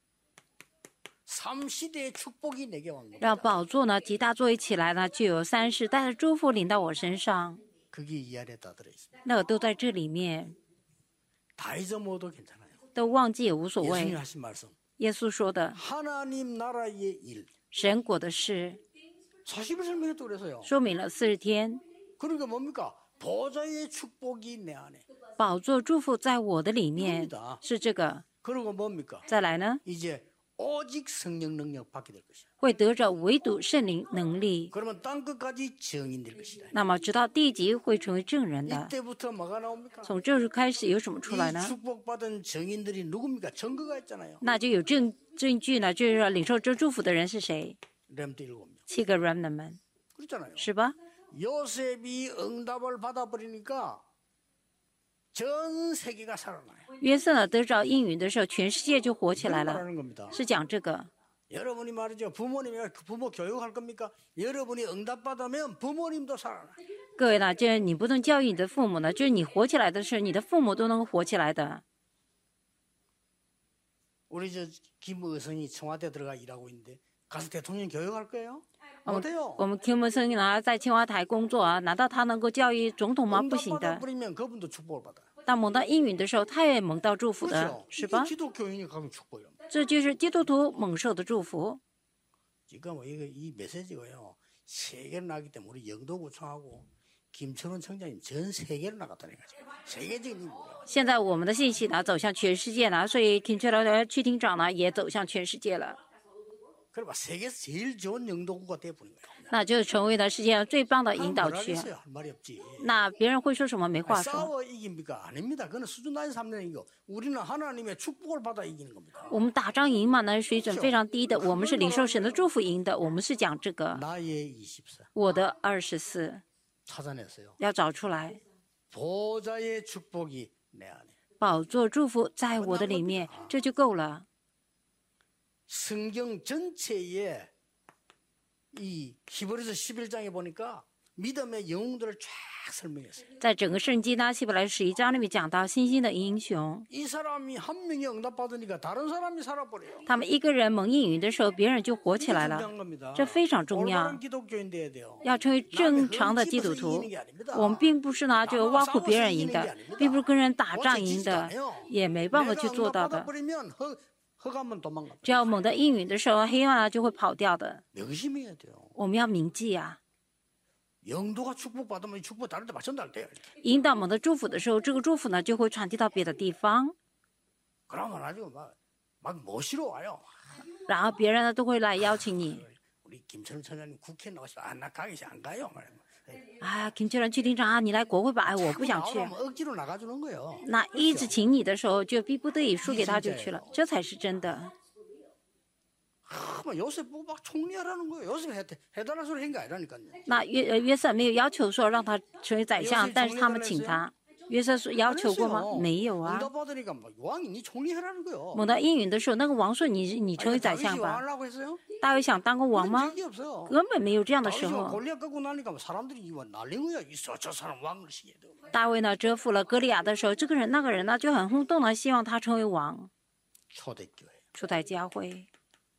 Speaker 1: 3시대의 축복이 내게 온 겁니다.
Speaker 2: 让宝座呢极大作为起来呢，就有3世代的祝福临到我身上，
Speaker 1: 그게 이 안에 다 들어있습니다.
Speaker 2: 那个都在这里面，
Speaker 1: 다 잊어먹어도 괜찮아요.
Speaker 2: 都忘记也无所
Speaker 1: 예수님이
Speaker 2: 谓。
Speaker 1: 하신 말씀.
Speaker 2: 耶稣说的
Speaker 1: 하나님 나라의 일.
Speaker 2: 神国的事，
Speaker 1: 40일 설명했다 그래서요.
Speaker 2: 说明了40天，
Speaker 1: 그러니까 뭡니까? 보좌의 축복이 내 안에.
Speaker 2: 宝座祝福在我的里面，
Speaker 1: 이겁니다.
Speaker 2: 是这个。
Speaker 1: 그리고 뭡니까?
Speaker 2: 再来呢，
Speaker 1: 이제 오직 성령 능력 받게 될 것이야.
Speaker 2: 会得着唯独圣灵能力，
Speaker 1: 그러면 땅 끝까지 증인 될 것이다.
Speaker 2: 那么直到地极会成为证人的。
Speaker 1: 이때부터 뭐가 나옵니까?
Speaker 2: 从这时开始有什么出来
Speaker 1: 이
Speaker 2: 呢？
Speaker 1: 축복받은 증인들이 누굽니까? 증거가 있잖아요.
Speaker 2: 那就有证据呢，就是说领受这祝福的人是谁？
Speaker 1: 렘트 7명.
Speaker 2: 7个 remnant 们，
Speaker 1: 그렇잖아요.
Speaker 2: 是吧？
Speaker 1: 요셉이 응답을 받아버리니까 전 세계가 살아나요.
Speaker 2: 约瑟呢得着应允的时候，全世界就活起来
Speaker 1: 이걸
Speaker 2: 了，
Speaker 1: 말하는 겁니다.
Speaker 2: 是讲这个。
Speaker 1: 여러분이 말이죠. 부모님이 부모 교육할 겁니까? 여러분이 응답받으면 부모님도 살아나요.
Speaker 2: 各位呢，就是你不能教育你的父母呢，就是你活起来的时候，你的父母都能活起来的。
Speaker 1: 우리 저 김의성이 청와대 들어가 일하고 있는데 가서 대통령 교육할 거예요? 못해요.
Speaker 2: 我们 Kim 森呢在青瓦台工作啊，难道他能够教育总统吗？不行的。
Speaker 1: 응답받아버리면 그분도 축복을 받아요.
Speaker 2: 当蒙到应允的时候，他也蒙到祝福的
Speaker 1: 그렇죠. ，
Speaker 2: 是
Speaker 1: 이게
Speaker 2: 吧？
Speaker 1: 기독교인이 가면 축복이에요.
Speaker 2: 这就是基督徒蒙受的祝福。
Speaker 1: 지금 이 메시지가요. 세계로 나기 때문에 우리 영도구청하고 김철원 청장님 전 세계로 나갔다는 거죠. 세계적인 인물이에요.
Speaker 2: 现在我们的信息呢走向全世界了，所以 Kim 的区厅长呢也走向全世界了。
Speaker 1: 그래 봐 세계에서 제일 좋은 영도구가 돼버린 거야.
Speaker 2: 那就成为了世界上最棒的引导区。
Speaker 1: 할 말이 없지.
Speaker 2: 那别人会说什么？没话说。
Speaker 1: 싸워 이깁니까? 아닙니다. 그건 수준 낮은 삶이고 우리는 하나님의 축복을 받아 이기는 겁니다.
Speaker 2: 我们打仗赢嘛，那是水准非常低的。我们是领受神的祝福赢的。我们是讲这个。
Speaker 1: 나의 24
Speaker 2: 我的24
Speaker 1: 찾아냈어요.
Speaker 2: 要找出来，
Speaker 1: 보좌의 축복이 내 안에.
Speaker 2: 宝座祝福在我的里面，这就够了。
Speaker 1: 성경 전체에 이 히브리서 11장에 보니까 믿음의 영웅들을 쫙 설명했어요.
Speaker 2: 在整个圣经呢，希伯来11章里面讲到新兴的英雄，
Speaker 1: 이 사람이 한 명이 응답받으니까 다른 사람이 살아버려요.
Speaker 2: 他们一个人蒙应允的时候，别人就活起来
Speaker 1: 이게
Speaker 2: 了。
Speaker 1: 중요한 겁니다.
Speaker 2: 这非常重要
Speaker 1: 올바른 기독교인 돼야 돼요.
Speaker 2: 要成为正常的基督徒，我们并不是呢就挖苦别人赢的，并不是跟人打仗赢的，也没办法去做到的。
Speaker 1: 받아버리면 허가면 도망가.
Speaker 2: 只要猛地应允的时候，黑暗就会跑掉的。
Speaker 1: 명심해야 돼요.
Speaker 2: 我们要铭记啊，
Speaker 1: 영도가 축복받으면 이 축복 다른 데 전달돼요.
Speaker 2: 引导猛地祝福的时候，这个祝福呢就会传递到别的地方，
Speaker 1: 그러면 아주 막 모시러 와요.
Speaker 2: 然后别人呢都会来邀请你。
Speaker 1: 우리 김철은 처장님 국회 나가시면 나 가기 안 가요.
Speaker 2: 哎，김철원区厅长啊，你来国会吧？哎，我不想去。
Speaker 1: 나오면 억지로 나가주는 거예요.
Speaker 2: 那一直请你的时候，就逼不得已输给他就去了，这才是真的。
Speaker 1: 요셉 보고 막 총리하라는 거예요. 요셉 해달라는 소리 한 게 아니라니까요.
Speaker 2: 那约瑟没有要求说让他成为宰相，但是他们请他。约瑟说要求过吗？没有啊。
Speaker 1: 응답받으니까 왕이 니 총리하라는 거예요.
Speaker 2: 猛到应允的时候，那个王说你成为宰相吧。
Speaker 1: 하려고 했어요?
Speaker 2: 大卫想当个王吗？
Speaker 1: 적이 없어요.
Speaker 2: 根本没有这样的时
Speaker 1: 다윗이
Speaker 2: 候。
Speaker 1: 골리앗 꺾고 나니까 사람들이 이거 난린 거야. 있어 저 사람 왕을 시켜야 돼.
Speaker 2: 大卫呢征服了歌利亚的时候，这个人那个人呢就很轰动的希望他成为王。
Speaker 1: 초대교회
Speaker 2: 初代教会，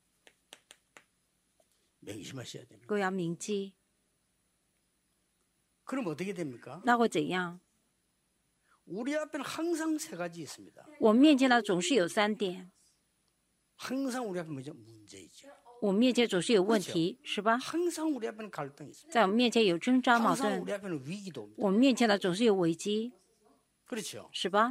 Speaker 1: 명심하셔야 됩니다.
Speaker 2: 各位要铭记，
Speaker 1: 그럼 어떻게 됩니까?
Speaker 2: 那会怎样？
Speaker 1: 우리 앞에는 항상 세 가지 있습니다.
Speaker 2: 我们面前呢总是有3点，
Speaker 1: 항상 우리 앞에 뭐죠? 문제이죠.
Speaker 2: 我们面前总是有问题，是吧？
Speaker 1: 항상 우리 앞에는 갈등이 있습니다.
Speaker 2: 在我们面前有争执矛
Speaker 1: 항상
Speaker 2: 盾，
Speaker 1: 우리 앞에는 위기도 옵니다.
Speaker 2: 我们面前呢总是有危机，
Speaker 1: 그렇죠.
Speaker 2: 是吧？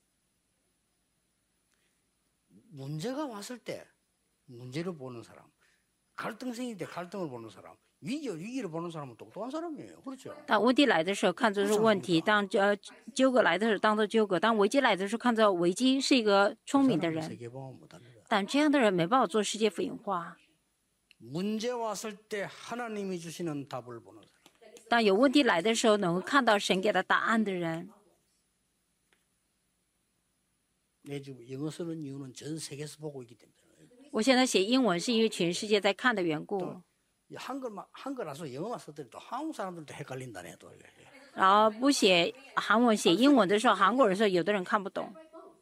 Speaker 1: 문제가 왔을 때 문제를 보는 사람, 갈등생일 때 갈등을 보는 사람, 위기를 보는 사람은 똑똑한 사람이에요. 그렇죠.
Speaker 2: 当问题来的时候看作是问题，当纠葛来的时候当做纠葛，当危机来的时候看作危机，是一个聪明的
Speaker 1: 그 사람은
Speaker 2: 人。
Speaker 1: 세계봉헌 못합니다.
Speaker 2: 但这样的人没办法做世界福音化。
Speaker 1: 문제 왔을 때 하나님이 주시는 답을 보는 사람.
Speaker 2: 当有问题来的时候，能够看到神给的答案的人。
Speaker 1: 내 지금 영어 쓰는 이유는 전 세계에서 보고 있기 때문에.
Speaker 2: 我现在写英文是因为全世界在看的缘故。
Speaker 1: 이 한글라서 영어만 썼더니 또 한국 사람들도 헷갈린다네 또.
Speaker 2: 然后不写韩文写英文的时候，韩国人说有的人看不懂。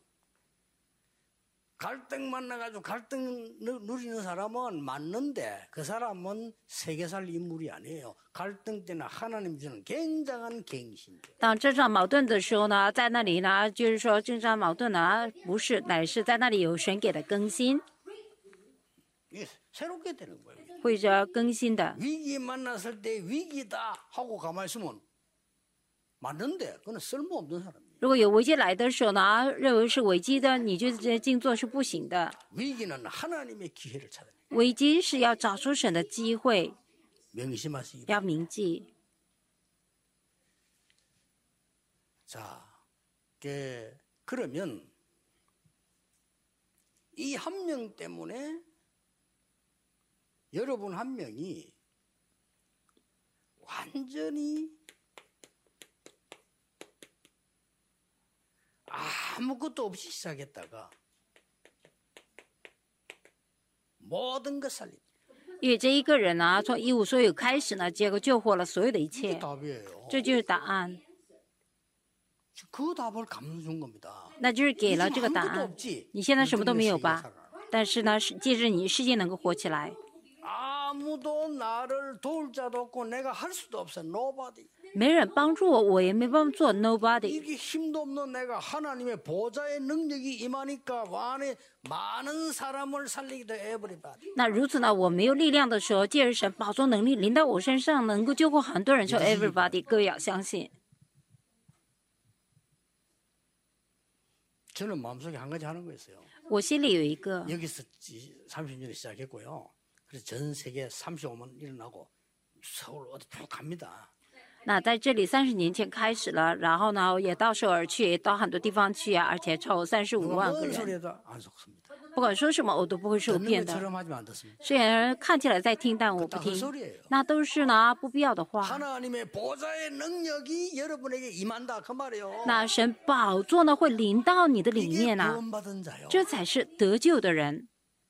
Speaker 1: 갈등 만나가지고 갈등 누리는 사람은 맞는데 그 사람은 세계 살 인물이 아니에요. 갈등 때는 하나님 주는 굉장한 갱신이에요.
Speaker 2: 当政治矛盾的时候呢，在那里呢，就是说政治矛盾呢，不是，乃是在那里有神给的更新，
Speaker 1: 이게 새롭게 되는 거예요.
Speaker 2: 会着更新的。
Speaker 1: 위기 만났을 때 위기다 하고 가만히 있으면 맞는데 그건 쓸모없는 사람이에요.
Speaker 2: 如果有危机来的时候呢，认为是危机的，你就这静坐是不行的。
Speaker 1: 위기는 하나님의 기회를 찾아내요.
Speaker 2: 危机是要找出神的机会，
Speaker 1: 명심하시기 바랍니다.
Speaker 2: 要铭记。
Speaker 1: 자, 그러면 이 한 명 때문에 여러분 한 명이 완전히 아무것도 없이 시작했다가 모든 것 살립니다.
Speaker 2: 因为这一个人呢，从一无所有开始呢，结果救活了所有的一
Speaker 1: 이게
Speaker 2: 切，
Speaker 1: 답이에요.
Speaker 2: 这就是答案，
Speaker 1: 그 답을 감준 겁니다.
Speaker 2: 那就是给了
Speaker 1: 요즘
Speaker 2: 这个答
Speaker 1: 아무것도
Speaker 2: 案。
Speaker 1: 없지.
Speaker 2: 你现在什么都没有
Speaker 1: 세계가
Speaker 2: 吧？
Speaker 1: 살아.
Speaker 2: 但是呢，借着你世界能够活起来。
Speaker 1: 아무도 나를 도울 자도 없고 내가 할 수도 없어. Nobody.
Speaker 2: 没人帮助我，我也没办法做 nobody。
Speaker 1: 이게 힘도 없는 내가 하나님의 보좌의 능력이 임하니까 안에 많은 사람을 살리기도 everybody.
Speaker 2: 那如此呢，我没有力量的时候，借着神宝座能力临到我身上，能够救活很多人，就 everybody。各位要相信，
Speaker 1: 저는 마음속에 한 가지 하는 거 있어요.
Speaker 2: 我心里有一个，
Speaker 1: 여기서 30년에 시작했고요. 그래서 전 세계 35만 일어나고 서울 어디 푹 갑니다.
Speaker 2: 那在这里30年前开始了，然后呢也到首尔去，也到很多地方去啊，而且超35
Speaker 1: 누가
Speaker 2: 万个
Speaker 1: 뭔
Speaker 2: 人。
Speaker 1: 소리해도 안 속습니다.
Speaker 2: 不管说什么，我都不会受
Speaker 1: 듣는
Speaker 2: 骗的。
Speaker 1: 것처럼 하지만 안 듣습니다.
Speaker 2: 虽然看起来在听，但我不
Speaker 1: 다
Speaker 2: 听，
Speaker 1: 헛소리예요.
Speaker 2: 那都是呢不必要的话。
Speaker 1: 하나님의 보좌의 능력이 여러분에게 임한다 그 말이에요.
Speaker 2: 那神宝座呢会临到你的里
Speaker 1: 이게
Speaker 2: 面呐、
Speaker 1: 구원받은 자요.
Speaker 2: 这才是得救的人。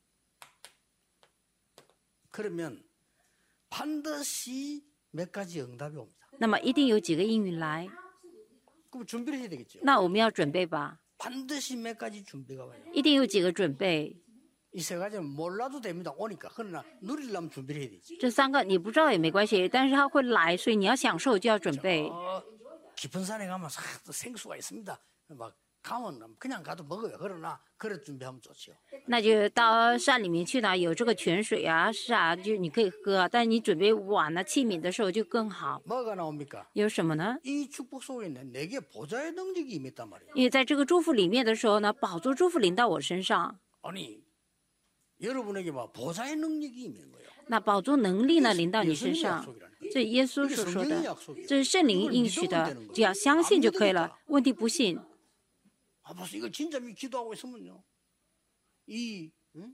Speaker 1: 그러면 반드시 몇 가지 응답이 옵니다.
Speaker 2: 那么一定有几个应允来，
Speaker 1: 그럼 준비를 해야 되겠죠.
Speaker 2: 那我们要准备吧，
Speaker 1: 반드시 몇 가지 준비가 와요.
Speaker 2: 一定有几个准备。
Speaker 1: 이 세 가지는 몰라도 됩니다. 오니까. 그러나 누리려면 준비를 해야 되지.
Speaker 2: 这3个你不知道也没关系，但是他会来，所以你要享受就要准备。
Speaker 1: 깊은 산에 가면 또 생수가 있습니다. 막 가면 그냥 가도 먹어요. 그러나 그릇 준비하면 좋죠.
Speaker 2: 那就到山里面去呢，有这个泉水啊，是啊，就你可以喝，但是你准备碗呢、器皿的时候就更好。
Speaker 1: 뭐가 나옵니까?
Speaker 2: 有什么呢？
Speaker 1: 이 축복 속에는 내게 보좌의 능력이 임했단 말이에요.
Speaker 2: 因为在这个祝福里面的时候呢，宝座祝福临到我身上，
Speaker 1: 아니 여러분에게 봐 보좌의 능력이 임한 거예요.
Speaker 2: 那宝座能力呢临到你身
Speaker 1: 예수님의
Speaker 2: 上，
Speaker 1: 약속이라는 거예요.
Speaker 2: 这耶稣所说
Speaker 1: 성경의
Speaker 2: 的，
Speaker 1: 약속이에요.
Speaker 2: 这是圣灵应许的，只要相信就可以了。问题不信，
Speaker 1: 아, 벌써 이걸 진짜 기도하고 있으면요. 이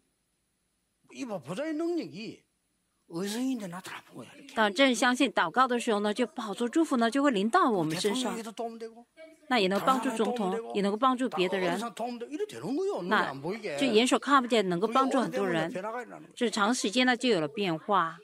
Speaker 1: 보좌의 능력이 의성인데 나타나는 거야. 이렇게.
Speaker 2: 当真相信祷告的时候呢，就宝座祝福呢就会临到我们身上，
Speaker 1: 대통령에게도 도움되고
Speaker 2: 那也能帮助总统，也能够帮助别的人。
Speaker 1: 어디서 도움되고 이래 되는 거예요. 눈에
Speaker 2: 那
Speaker 1: 안 보이게.
Speaker 2: 就眼手看不见，能够
Speaker 1: 그게
Speaker 2: 帮助很多
Speaker 1: 오래되면
Speaker 2: 人。
Speaker 1: 변화가 일어나는 거예요.
Speaker 2: 这长时间呢就有了变化。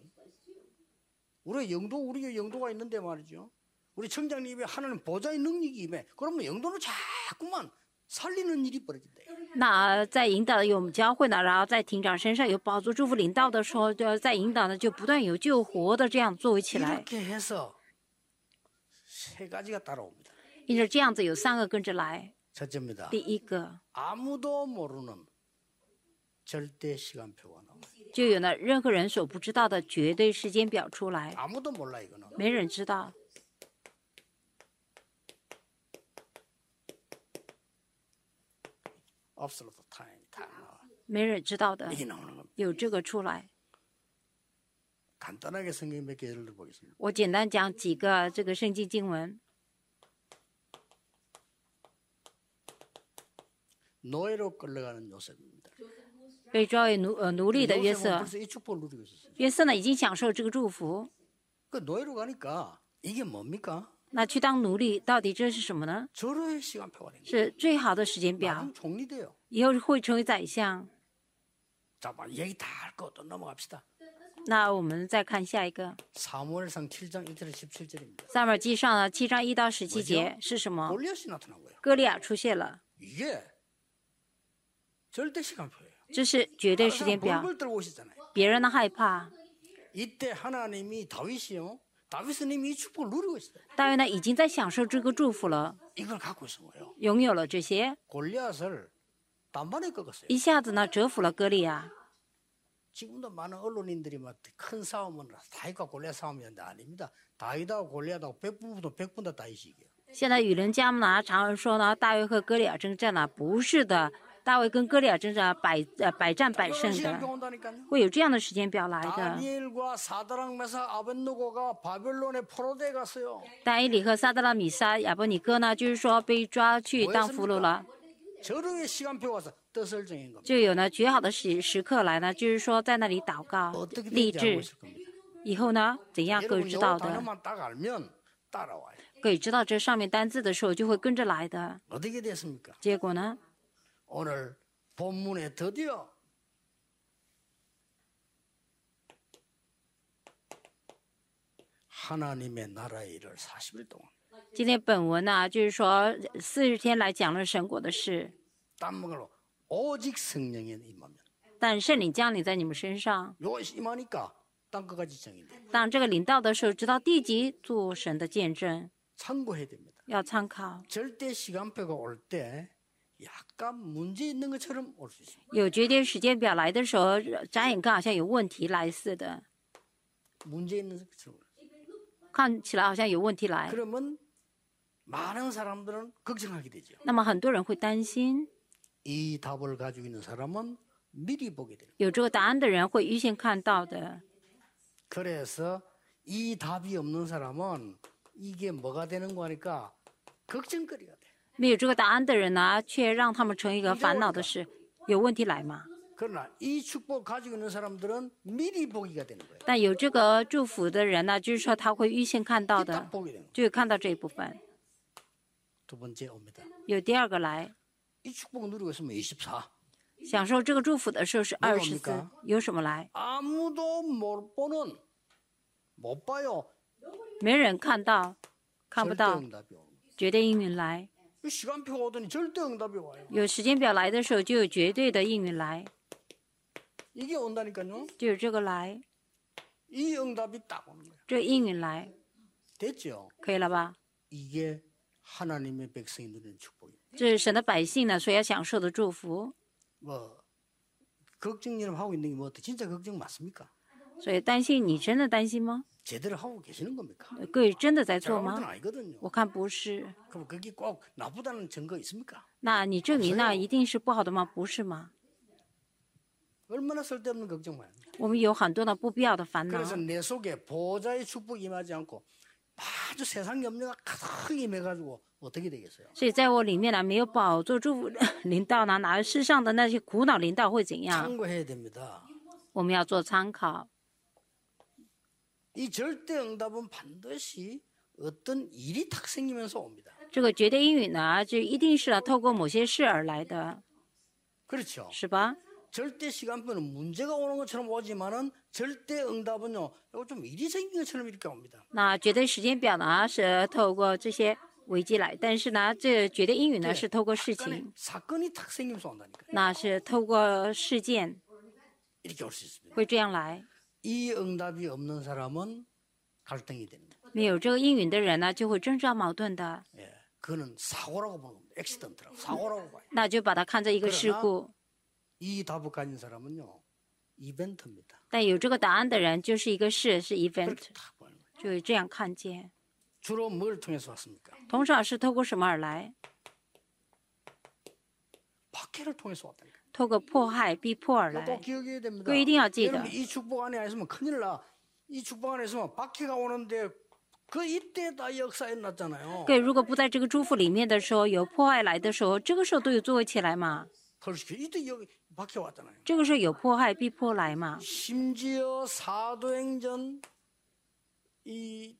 Speaker 1: 우리가 영도가 있는데 말이죠. 우리 청장님이 하나님 보좌의 능력이 임해. 그러면 영도는 자꾸만 살리는 일이 벌어진대요.
Speaker 2: 那在引导有我们教会呢，然后在庭长身上有宝座祝福领导的时候，就在引导呢就不断有救活的这样作为起来。
Speaker 1: 이렇게 해서 세 가지가 따라옵니다.
Speaker 2: 因着这样子有3个跟着来。
Speaker 1: 첫째입니다.
Speaker 2: 第一个
Speaker 1: 아무도 모르는 절대 시간표가 나와요.
Speaker 2: 就有呢任何人所不知道的绝对时间表出来，
Speaker 1: 아무도 몰라 이거는.
Speaker 2: 没人知道。
Speaker 1: absolute time 다 나와.
Speaker 2: 没人知道的，
Speaker 1: 이게 나오는 겁니다.
Speaker 2: 有这个出来。
Speaker 1: 간단하게 성경 몇 개 예를 들어 보겠습니다.
Speaker 2: 我简单讲几个这个圣经经文。
Speaker 1: 노예로 끌려가는 요셉입니다.
Speaker 2: 被抓为奴隶的约
Speaker 1: 요셉은
Speaker 2: 瑟，
Speaker 1: 벌써 이 축복을 누리고 있었어요.
Speaker 2: 约瑟呢已经享受这个祝福。
Speaker 1: 그 노예로 가니까 이게 뭡니까?
Speaker 2: 那去当奴隶到底这是什么呢？
Speaker 1: 절호의 시간표가 된 거예요.
Speaker 2: 是最好的时间表，
Speaker 1: 나중 총리 돼요.
Speaker 2: 以后会成为宰相。
Speaker 1: 자, 얘기 다 할 거 또 넘어갑시다.
Speaker 2: 那我们再看下一个，
Speaker 1: 사무엘상 7장 1절에 17절입니다.
Speaker 2: 撒母耳记上呢7章1到17节是什么？
Speaker 1: 골리앗이 나타난 거예요.
Speaker 2: 歌利亚出现了，
Speaker 1: 이게 절대 시간표예요.
Speaker 2: 这是绝对时间表。
Speaker 1: 벌벌 떨고 오시잖아요.
Speaker 2: 别人的害怕，
Speaker 1: 이때 하나님이 다윗이요. 다윗은 이미 이 축복을 누리고 있어요.
Speaker 2: 大卫呢已经在享受这个祝福了，
Speaker 1: 이걸 갖고 있는 거예요.
Speaker 2: 拥有了这些，
Speaker 1: 골리앗을 단번에 꺾었어요.
Speaker 2: 一下子呢折服了歌利亚。
Speaker 1: 지금도 많은 언론인들이 막 큰 싸움은 다윗과 골리앗 싸움이었는데 아닙니다. 다윗하고 골리앗하고 100분 다 다윗이에요.
Speaker 2: 现在舆论家们呢常说呢大卫和歌利亚征战了，不是的，大卫跟歌利亚征战百战百胜
Speaker 1: 시간표
Speaker 2: 的，
Speaker 1: 온다니까요.
Speaker 2: 会有这样的时间表来的。
Speaker 1: 다니엘과 사드락 메삭 아벤누고가 바벨론에 포로돼 갔어요.
Speaker 2: 但以理和撒德拉米撒亚伯尼哥呢，就是说被抓去当俘虏了，
Speaker 1: 절호의 시간표 와서 뜻을 정한 겁니다.
Speaker 2: 就有呢绝好的时刻来呢，就是说在那里祷告
Speaker 1: 어떻게
Speaker 2: 立
Speaker 1: 되는지 알고
Speaker 2: 志，
Speaker 1: 있을 겁니다.
Speaker 2: 以后呢怎样各位
Speaker 1: 여러분
Speaker 2: 知
Speaker 1: 요
Speaker 2: 道的，
Speaker 1: 단어만 딱 알면 따라와요.
Speaker 2: 各位知道这上面单字的时候就会跟着来的。
Speaker 1: 어떻게 됐습니까?
Speaker 2: 结果呢，
Speaker 1: 오늘 본문에 드디어 하나님의 나라의 일을 40일 동안
Speaker 2: 今天本文呢就是说40天来讲了神国的事，
Speaker 1: 딴 말로 오직 성령이 임하면
Speaker 2: 但圣灵降临在你们身上。
Speaker 1: 요 임하니까 땅 끝까지 정인데
Speaker 2: 当这个临到的时候，知道地级做神的见证，
Speaker 1: 참고해야 됩니다.
Speaker 2: 要参考。
Speaker 1: 절대 시간표가 올 때 약간 문제 있는 것처럼 올 수 있습니다.
Speaker 2: 有绝对时间表来的时候，眨眼看好像有问题来似的，
Speaker 1: 문제 있는 것처럼.
Speaker 2: 看起来好像有问题来。
Speaker 1: 그러면 많은 사람들은 걱정하게 되죠.
Speaker 2: 那么很多人会担心，
Speaker 1: 이 답을 가지고 있는 사람은 미리 보게 되는 거예요.
Speaker 2: 有这个答案的人会预先看到的。
Speaker 1: 그래서 이 답이 없는 사람은 이게 뭐가 되는 거니까 걱정거리가 돼.
Speaker 2: 没有这个答案的人呢，却让他们成一个烦恼的事。有问题来吗？
Speaker 1: 그러나 이 축복 가지고 있는 사람들은 미리 보기가 되는 거예요.
Speaker 2: 但有这个祝福的人呢，就是说他会预先看到
Speaker 1: 딱
Speaker 2: 的，
Speaker 1: 보게 되는 거예요.
Speaker 2: 就会看到这一部分。
Speaker 1: 두 번째 옵니다.
Speaker 2: 有第二个来，
Speaker 1: 이 축복을 누리고 있으면 24.
Speaker 2: 享受这个祝福的时候是
Speaker 1: 뭐가
Speaker 2: 24，
Speaker 1: 옵니까?
Speaker 2: 有什么来？
Speaker 1: 아무도 못 보는 못 봐요.
Speaker 2: 没人看到，看不
Speaker 1: 절대
Speaker 2: 到，
Speaker 1: 응답이 오는 거예요.
Speaker 2: 绝对应允来。
Speaker 1: 이 시간표가 오더니 절대 응답이 와요.
Speaker 2: 有时间表来的时候，就有绝对的应允来，
Speaker 1: 이게 온다니까요.
Speaker 2: 就有这个来，
Speaker 1: 이 응답이 딱 오는 거예요.
Speaker 2: 这应允来，
Speaker 1: 됐죠?
Speaker 2: 可以了吧？
Speaker 1: 이게 하나님의 백성이 누리는 축복입니다.
Speaker 2: 这是神的百姓呢所要享受的祝福。
Speaker 1: 뭐 걱정 여러분 하고 있는 게 뭐 진짜 걱정 맞습니까?
Speaker 2: 所以担心，你真的担心吗？
Speaker 1: 제대로 하고 계시는 겁니까?
Speaker 2: 各位真的在
Speaker 1: 제가
Speaker 2: 做
Speaker 1: 볼 때는
Speaker 2: 吗？
Speaker 1: 아니거든요.
Speaker 2: 我看不是。
Speaker 1: 그럼 거기 꼭 나쁘다는 증거 있습니까?
Speaker 2: 那你证明那一定是不好的吗？不是吗？
Speaker 1: 얼마나 쓸데없는 걱정만 합니다.
Speaker 2: 我们有很多的不必要的烦恼，
Speaker 1: 그래서 내 속에 보좌의 축복이 임하지 않고 아주 세상 염려가 가득 임해가지고 어떻게 되겠어요?
Speaker 2: 所以在我里面呢，没有宝座祝福领导呢，拿世上的那些苦恼领导会怎样？
Speaker 1: 참고해야 됩니다.
Speaker 2: 我们要做参考。
Speaker 1: 이 절대 응답은 반드시 어떤 일이 탁 생기면서 옵니다.
Speaker 2: 这个绝对应允呢，就一定是透过某些事而来的，
Speaker 1: 그렇죠.
Speaker 2: 是吧？
Speaker 1: 절대 시간표는 문제가 오는 것처럼 오지만은 절대 응답은요, 이거 좀 일이 생긴 것처럼 이렇게 옵니다.
Speaker 2: 那绝对时间表呢是透过这些危机来，但是呢，这绝对应允呢是透过事情，
Speaker 1: 사건이 탁 생기면서 온다니까요.
Speaker 2: 那是透过事件
Speaker 1: 이렇게 올 수 있습니다.
Speaker 2: 会这样来。
Speaker 1: 이 응답이 없는 사람은 갈등이 됩니다.
Speaker 2: 没有这个应允的人呢，就会争执矛盾的，
Speaker 1: 예, 그거는 사고라고 보는 겁니다. 액시던트라고 사고라고 봐요.
Speaker 2: 那就把它看作一个事故。
Speaker 1: 이 답을 가진 사람은요, 이벤트입니다.
Speaker 2: 但有这个答案的人，就是一个事，是 event，
Speaker 1: 그렇게 탁 보는 거예요.
Speaker 2: 就是这样看见。
Speaker 1: 주로 뭘 통해서 왔습니까?
Speaker 2: 通常是透过什么而来？
Speaker 1: 박해를 통해서 왔다니까.
Speaker 2: 透过迫害、逼迫而
Speaker 1: 이거
Speaker 2: 来
Speaker 1: 꼭 。 기억해야 됩니다.
Speaker 2: 各位一定要记得
Speaker 1: 여러분 이 축복 안에 있으면 큰일 나. 이 축복 안에 있으면 박해가 오는데 그 이때 다 역사에 났잖아요.
Speaker 2: 各位如果不在这个祝福里面的时候，有迫害来的时候，这个时候都有作为起来嘛？
Speaker 1: 솔직히 이때 여기 박해 왔잖아요.
Speaker 2: 这个时候有迫害、逼迫来嘛？
Speaker 1: 심지어 사도행전 이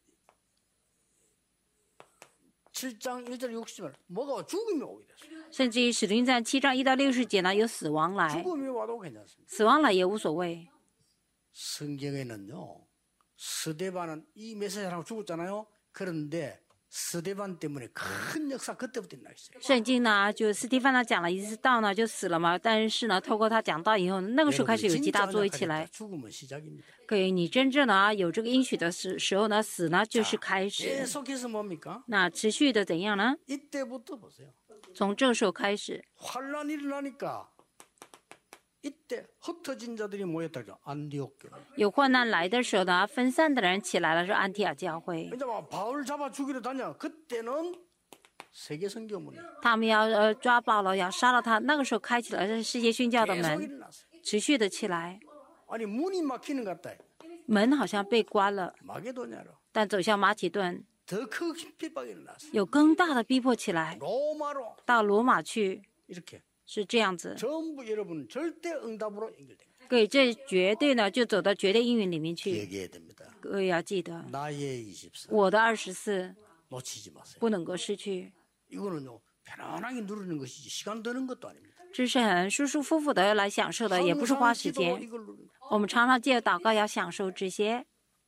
Speaker 1: 7장 1절 60절 뭐가 죽음이 오게 됐어요.
Speaker 2: 甚至于使徒行传7章1到60节呢，有死亡来，
Speaker 1: 죽음이 와도 괜찮습니다.
Speaker 2: 死亡来也无所谓。
Speaker 1: 성경에는요. 스데반은 이 메시아랑 죽었잖아요. 그런데 스데반 때문에 큰 역사 그때부터 일어나 있어요.
Speaker 2: 圣经呢，就斯蒂芬呢讲了一次道呢，就死了嘛。但是呢，透过他讲道以后，那个时候开始有极大作为起来。
Speaker 1: 죽음은 시작입니다.
Speaker 2: 各位，你真正呢有这个应许的时候呢，死呢就是开始。
Speaker 1: 계속해서 뭡니까?
Speaker 2: 那持续的怎样呢？
Speaker 1: 이때부터 보세요.
Speaker 2: 从这个时候开始，
Speaker 1: 환란이 일어나니까 이때 흩어진 자들이 모였다죠. 안디옥 교회.
Speaker 2: 有患难来的时候呢，分散的人起来了，是安提亚教会，
Speaker 1: 이제 막 바울 잡아 죽이러 다녀. 그때는 세계 선교문이
Speaker 2: 他们要抓保罗，要杀了他。那个时候开启了这世界宣教的
Speaker 1: 계속
Speaker 2: 门，
Speaker 1: 일어났어요.
Speaker 2: 持续的起来，
Speaker 1: 아니 문이 막히는 것 같다.
Speaker 2: 门好像被关了，
Speaker 1: 마게도냐로
Speaker 2: 但走向马其顿，
Speaker 1: 더 큰 핍박이 일어났어요.
Speaker 2: 有更大的逼迫起来，
Speaker 1: 로마로
Speaker 2: 到罗马去，
Speaker 1: 이렇게
Speaker 2: 是这样子。
Speaker 1: 전부 여러분 절대 응답으로 연결됩니다.
Speaker 2: 各位，这绝对呢就走到绝对应允里面去。
Speaker 1: 얘기해야 됩니다.
Speaker 2: 各位要记得，
Speaker 1: 나의 24
Speaker 2: 我的24
Speaker 1: 놓치지 마세요.
Speaker 2: 不能够失去，
Speaker 1: 이거는요 편안하게 누리는 것이지 시간 드는 것도 아닙니다.
Speaker 2: 这是很舒舒服服的来享受的，也不是花
Speaker 1: 항상
Speaker 2: 时
Speaker 1: 기도
Speaker 2: 间。
Speaker 1: 이걸 누립니다.
Speaker 2: 我们常常借祷告要享受这些，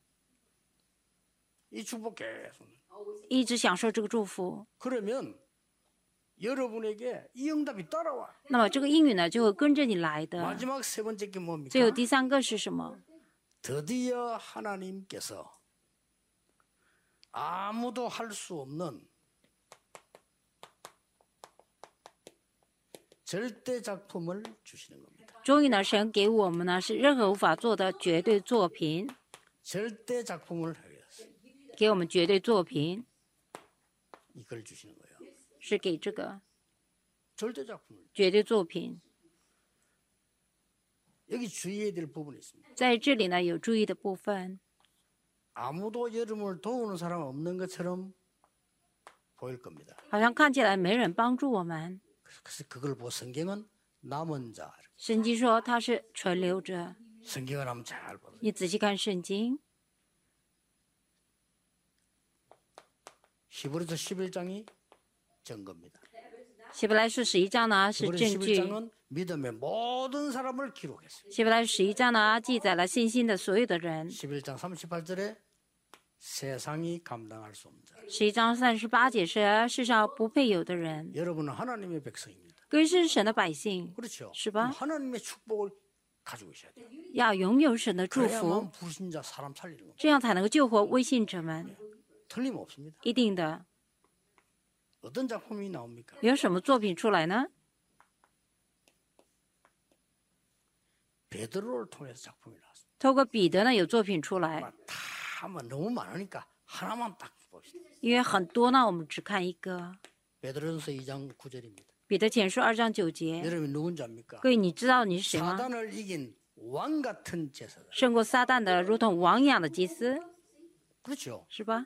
Speaker 1: 이 축복 계속.
Speaker 2: 一直享受这个祝福。
Speaker 1: 그러면 여러분에게 이 응답이 따라와.
Speaker 2: 那么这个应允呢就会跟着你来的。
Speaker 1: 마지막 세 번째 게 뭡니까?
Speaker 2: 最后第三个是什么？
Speaker 1: 드디어 하나님께서 아무도 할 수 없는 절대 작품을 주시는 겁니다.
Speaker 2: 终于呢，神给我们呢是任何无法做的绝对作品，
Speaker 1: 절대 작품을 하겠어요.
Speaker 2: 给我们绝对作品
Speaker 1: 이걸 주시는 거예요.
Speaker 2: 是给这个
Speaker 1: 절대 작품을.
Speaker 2: 绝对作品。
Speaker 1: 여기 주의해야 될 부분이 있습니다.
Speaker 2: 在这里呢有注意的部分，
Speaker 1: 아무도 여러분을 도우는 사람 없는 것처럼 보일 겁니다.
Speaker 2: 好像看起来没人帮助我们。
Speaker 1: 그래서 그걸 보고 성경은 남은 자.
Speaker 2: 圣经说他是存留者，
Speaker 1: 성경을 한번 잘 보세요.
Speaker 2: 你仔细看圣经，
Speaker 1: 히브리서 11장이 증거입니다.
Speaker 2: 希伯来书11章呢是
Speaker 1: 히브리서
Speaker 2: 证据。
Speaker 1: 11장은 믿음의 모든 사람을 기록했어요.
Speaker 2: 希伯来书11章呢记载了信心的所有的人。
Speaker 1: 11장 38절에 세상이 감당할 수 없는 자.
Speaker 2: 11章38节是世上不配有的人，
Speaker 1: 여러분은 하나님의 백성입니다.
Speaker 2: 更是神的百姓，
Speaker 1: 그렇죠?
Speaker 2: 是吧？
Speaker 1: 하나님의 축복을 가지고 있어야 돼요.
Speaker 2: 要拥有神的祝福，
Speaker 1: 그래야만 불신자 사람 살리는 겁니다.
Speaker 2: 这样才能够救活未信者们。
Speaker 1: 틀림없습니다.
Speaker 2: 一定的，
Speaker 1: 어떤 작품이 나옵니까?
Speaker 2: 有什么作品出来呢？
Speaker 1: 베드로를 통해서 작품이 나왔습니다.
Speaker 2: 透过彼得呢有作品出来，
Speaker 1: 다 너무 많으니까 하나만 딱 봅시다.
Speaker 2: 因为很多呢我们只看一个。
Speaker 1: 베드로전서 2장 9절입니다.
Speaker 2: 彼得前书2章9节，
Speaker 1: 여러분이 누군지 압니까?
Speaker 2: 各位你知道你是谁吗？
Speaker 1: 사단을 이긴 왕 같은 제사장.
Speaker 2: 胜过撒旦的，如同王一样的祭司，
Speaker 1: 그렇죠.
Speaker 2: 是吧？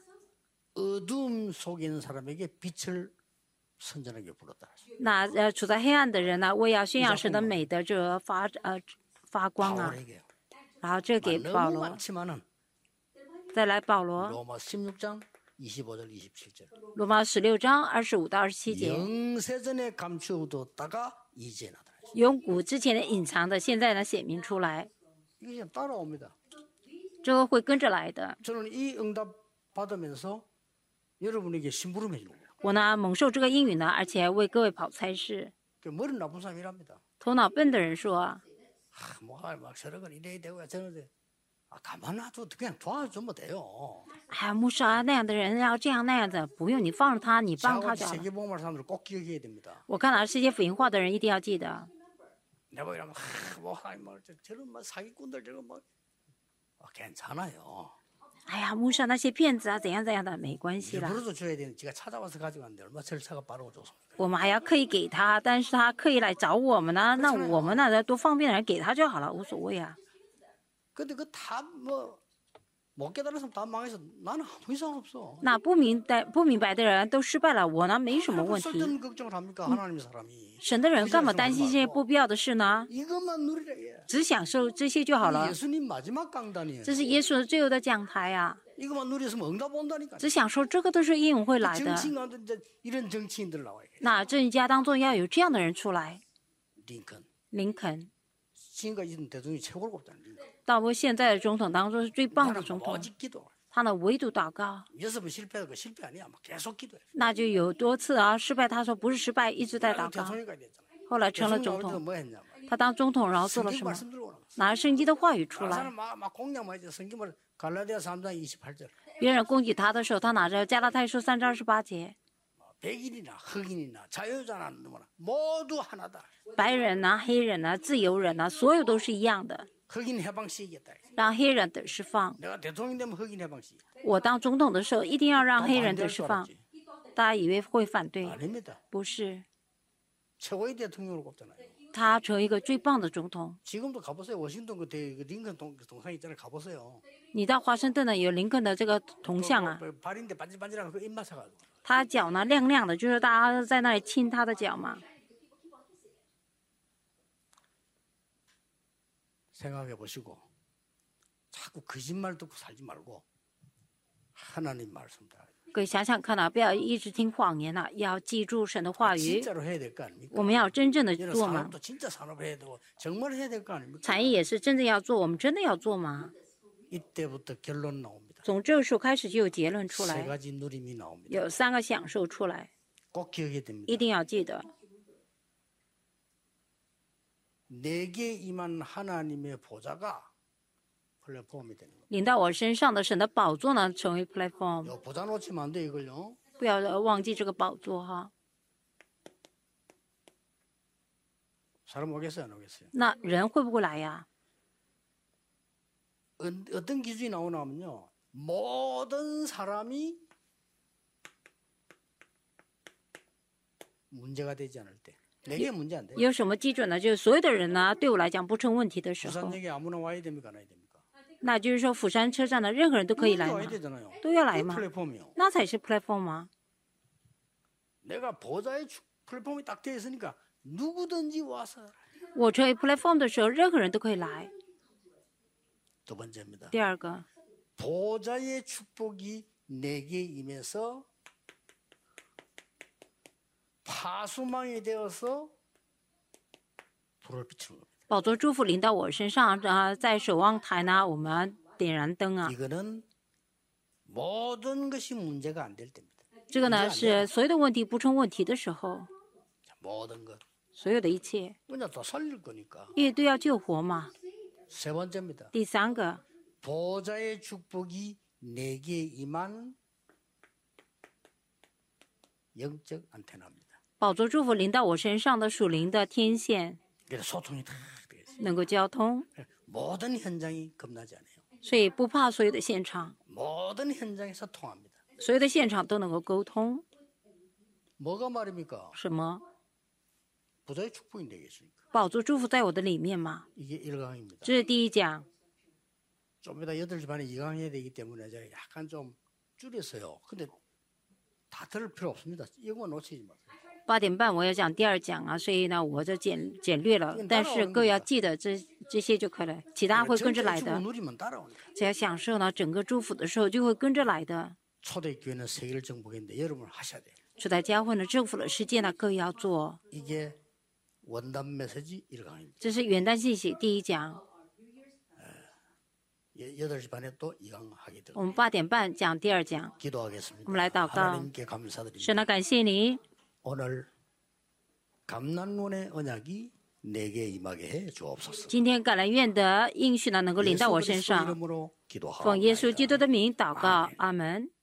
Speaker 1: 어둠 속에 있는 사람에게 빛을 선전하게 불렀다.
Speaker 2: 那处在黑暗的人呢，为要宣扬神的美德，这发光啊。
Speaker 1: 바울에게
Speaker 2: 然后这给保
Speaker 1: 너무
Speaker 2: 罗，
Speaker 1: 많지만은
Speaker 2: 再来保罗，
Speaker 1: 로마 16장 25절 27절.
Speaker 2: 罗马16章25到27节，
Speaker 1: 영세전에 감추어뒀다가 이제 나타나.
Speaker 2: 永古之前的隐藏的，现在呢显明出来，
Speaker 1: 이게 그냥 따라옵니다.
Speaker 2: 这个会跟着来的。
Speaker 1: 저는 이 응답 받으면서 여러분에게 심부름해 주는 거예요.
Speaker 2: 我呢蒙受这个应允呢，而且为各位跑差事。
Speaker 1: 그 머리 나쁜 사람이랍니다.
Speaker 2: 头脑笨的人说，
Speaker 1: 뭐가 막 저런 건 이래 되고 저런 데 가만 놔둬 그냥 도와주면 돼요.
Speaker 2: 哎呀，牧师啊，那样的人要这样那样的，不用你放着他，你帮他
Speaker 1: 자고
Speaker 2: 就好了。
Speaker 1: 세계복음할 사람들 꼭 기억해야 됩니다.
Speaker 2: 我看到世界福音化的人一定要记得，
Speaker 1: 내가 이러면 뭐 저런 막 사기꾼들 저런 뭐 괜찮아요.
Speaker 2: 哎呀，牧师啊那些骗子啊，怎样怎样的，没关系啦。
Speaker 1: 일부러도 줘야 되는 지가 찾아와서 가져갔는데 얼마 절차가 빠르고 좋습니까?
Speaker 2: 我们还要刻意给他，但是他刻意来找我们呢，那我们呢多方便的人给他就好了，无所谓啊。
Speaker 1: 근데 그 다 뭐 못 깨달아서 다 망해서 나는 아무 이상 없어.
Speaker 2: 那不明白的人都失败了，我呢没什么问题。
Speaker 1: 쓸데없는 걱정을 합니까 하나님 사람이?
Speaker 2: 神的人干嘛担心这些不必要的事呢？
Speaker 1: 이것만 누리라 얘.
Speaker 2: 只享受这些就好了。
Speaker 1: 예수님 마지막 강단이에요.
Speaker 2: 这是耶稣最后的讲台啊，
Speaker 1: 이것만 누렸으면 응답 온다니까.
Speaker 2: 只享受这个都是应允会来的。
Speaker 1: 정치인 가운데 이제 이런 정치인들 나와요.
Speaker 2: 那政治家当中要有这样的人出来。
Speaker 1: 링컨.
Speaker 2: 林肯，
Speaker 1: 지금까지 있는 대통령이 최고로 꼽잖아요. 링컨.
Speaker 2: 到我现在的总统当中是最棒的
Speaker 1: 나는
Speaker 2: 总统。
Speaker 1: 오직 기도.
Speaker 2: 他呢唯独祷告，
Speaker 1: 6번 실패해도 그 실패 아니야. 막 계속 기도해.
Speaker 2: 那就有多次啊失败。他说不是失败，一直在祷告。
Speaker 1: 대통령까지 됐잖아.
Speaker 2: 后来成了
Speaker 1: 대통령
Speaker 2: 总
Speaker 1: 나올 때는
Speaker 2: 统，
Speaker 1: 뭐 했냐?
Speaker 2: 他当总统然后做了
Speaker 1: 성경
Speaker 2: 什么？
Speaker 1: 말씀 들고 나왔어.
Speaker 2: 拿圣经的话语出
Speaker 1: 그
Speaker 2: 来。
Speaker 1: 사람 막 공략 많이 했죠. 성경을 갈라디아 3장 28절.
Speaker 2: 别人攻击他的时候，他拿着加拉太书3章28节，
Speaker 1: 백인이나 흑인이나 자유자나 누구나 모두 하나다.
Speaker 2: 白人呐、黑人呐、自由人呐、所有都是一样的，
Speaker 1: 흑인 해방시키겠다.
Speaker 2: 让黑人得释放。
Speaker 1: 내가 대통령 되면 흑인 해방시키.
Speaker 2: 我当总统的时候，一定要让黑人得
Speaker 1: 반대할
Speaker 2: 释
Speaker 1: 줄
Speaker 2: 放。
Speaker 1: 알았지.
Speaker 2: 大家以为会反对，
Speaker 1: 아닙니다.
Speaker 2: 不是，
Speaker 1: 최고의 대통령으로 꼽잖아요.
Speaker 2: 他成为一个最棒的总统。
Speaker 1: 지금도 가보세요. 워싱턴 그 링컨 동상 있잖아요. 가보세요.
Speaker 2: 你到华盛顿呢，有林肯的这个铜像啊，
Speaker 1: 발인데 반질반질한 그 입맛 사가지고.
Speaker 2: 他脚呢亮亮的，就是大家在那里亲他的脚嘛。
Speaker 1: 생각해 보시고 자꾸 거짓말 듣고 살지 말고 하나님 말씀 다.
Speaker 2: 各位想想看啊，不要一直听谎言了，要记住神的话语。
Speaker 1: 진짜로 해야 될 거 아닙니까?
Speaker 2: 我们要真正的
Speaker 1: 이런
Speaker 2: 做嘛，
Speaker 1: 산업도 진짜 산업을 해야 되고 정말 해야 될 거 아닙니까?
Speaker 2: 产业也是真正要做，我们真的要做吗？
Speaker 1: 이때부터 결론 나옵니다.
Speaker 2: 从这个时候开始就有结论出
Speaker 1: 세
Speaker 2: 来，
Speaker 1: 가지 누림이 나옵니다.
Speaker 2: 有3个享受出来，
Speaker 1: 꼭 기억해야 됩니다.
Speaker 2: 一定要记得。
Speaker 1: 내게 임한 하나님의 보좌가 플랫폼이 되는 거예요.
Speaker 2: 领到我身上的神的宝座呢，成为 platform，
Speaker 1: 요 보좌 놓치면 안 돼 이걸요.
Speaker 2: 不要忘记这个宝座哈。
Speaker 1: 사람 오겠어요 안 오겠어요?
Speaker 2: 那人会不会来呀？
Speaker 1: 어떤 기준이 나오냐면요. 모든 사람이 문제가 되지 않을 때. 내게 문제 안 돼요.
Speaker 2: 有什么基准呢？就是所有的人呢，对我来讲不成问题的时候，
Speaker 1: 부산역에 아무나 와야 됩니까? 안 와야 됩니까?
Speaker 2: 那就是说釜山车站的任何人都可以来
Speaker 1: 누구나
Speaker 2: 吗
Speaker 1: 와야 ？ 되잖아요.
Speaker 2: 都要来
Speaker 1: 그
Speaker 2: 吗？
Speaker 1: 플랫폼이요.
Speaker 2: 那才是 platform 吗？
Speaker 1: 내가 보좌의 플랫폼이 딱 되어 있으니까 누구든지 와서.
Speaker 2: 我成为 platform 的时候，任何人都可以来。
Speaker 1: 두 번째입니다.
Speaker 2: 第二个，
Speaker 1: 보좌의 축복이 내게 임해서 파수망이 되어서 불을 비추는 겁니다.
Speaker 2: 宝座祝福临到我身上啊，在守望台呢，我们点燃灯啊。
Speaker 1: 이거는 모든 것이 문제가 안 될 때입니다.
Speaker 2: 这个呢是所有的问题不成问题的时候，
Speaker 1: 모든 것.
Speaker 2: 所有的一切，
Speaker 1: 그냥 더 살릴 거니까.
Speaker 2: 因为都要救活嘛。
Speaker 1: 세 번째입니다.
Speaker 2: 第三个，
Speaker 1: 보좌의 축복이 내게 임한 영적 안테나입니다.
Speaker 2: 宝座祝福临到我身上的属灵的天线，
Speaker 1: 그래서 소통이 다 되어 있어요.
Speaker 2: 能够交通，
Speaker 1: 모든 현장이 겁나지 않아요.
Speaker 2: 所以不怕所有的现场，
Speaker 1: 모든 현장에서 통합니다.
Speaker 2: 所有的现场都能够沟通。
Speaker 1: 뭐가 말입니까?
Speaker 2: 什么？
Speaker 1: 보좌의 축복이 내게 있으니까.
Speaker 2: 宝座祝福在我的里面嘛。
Speaker 1: 이게 1강입니다.
Speaker 2: 这是第一讲。
Speaker 1: 좀 이따 8시 반에 2강 해야 되기 때문에 제가 약간 좀 줄였어요. 근데 다 들을 필요 없습니다. 이거만 놓치지 마세요.
Speaker 2: 8点半我要讲第二讲啊，所以呢我就简略了，但是各位要记得这些就可以了，其他会跟着来
Speaker 1: 축복
Speaker 2: 的。
Speaker 1: 누리면 따라오니까.
Speaker 2: 只要享受呢整个祝福的时候，就会跟着来的。
Speaker 1: 초대교회는 세계를 정복했는데 여러분 하셔야 돼요.
Speaker 2: 初代教会呢征服了世界呢，各位要做。
Speaker 1: 이게 원단 메시지 1강입니다.
Speaker 2: 这是元旦信息第一讲，
Speaker 1: 8시 반에 또 2강 하게 됩니다.
Speaker 2: 我们8点半讲第二讲。
Speaker 1: 기도하겠습니다.
Speaker 2: 我们来祷告。
Speaker 1: 하나님께 감사드립니다.
Speaker 2: 神呢，感谢你，
Speaker 1: 오늘 감난론의 언약이 내게 임하게 해 주옵소서.
Speaker 2: 今天感恩院的应许呢能够临到我身
Speaker 1: 예수 그리스도
Speaker 2: 上。
Speaker 1: 이름으로
Speaker 2: 奉耶稣
Speaker 1: 기도하옵나이다.
Speaker 2: 基督的名祷告，阿门。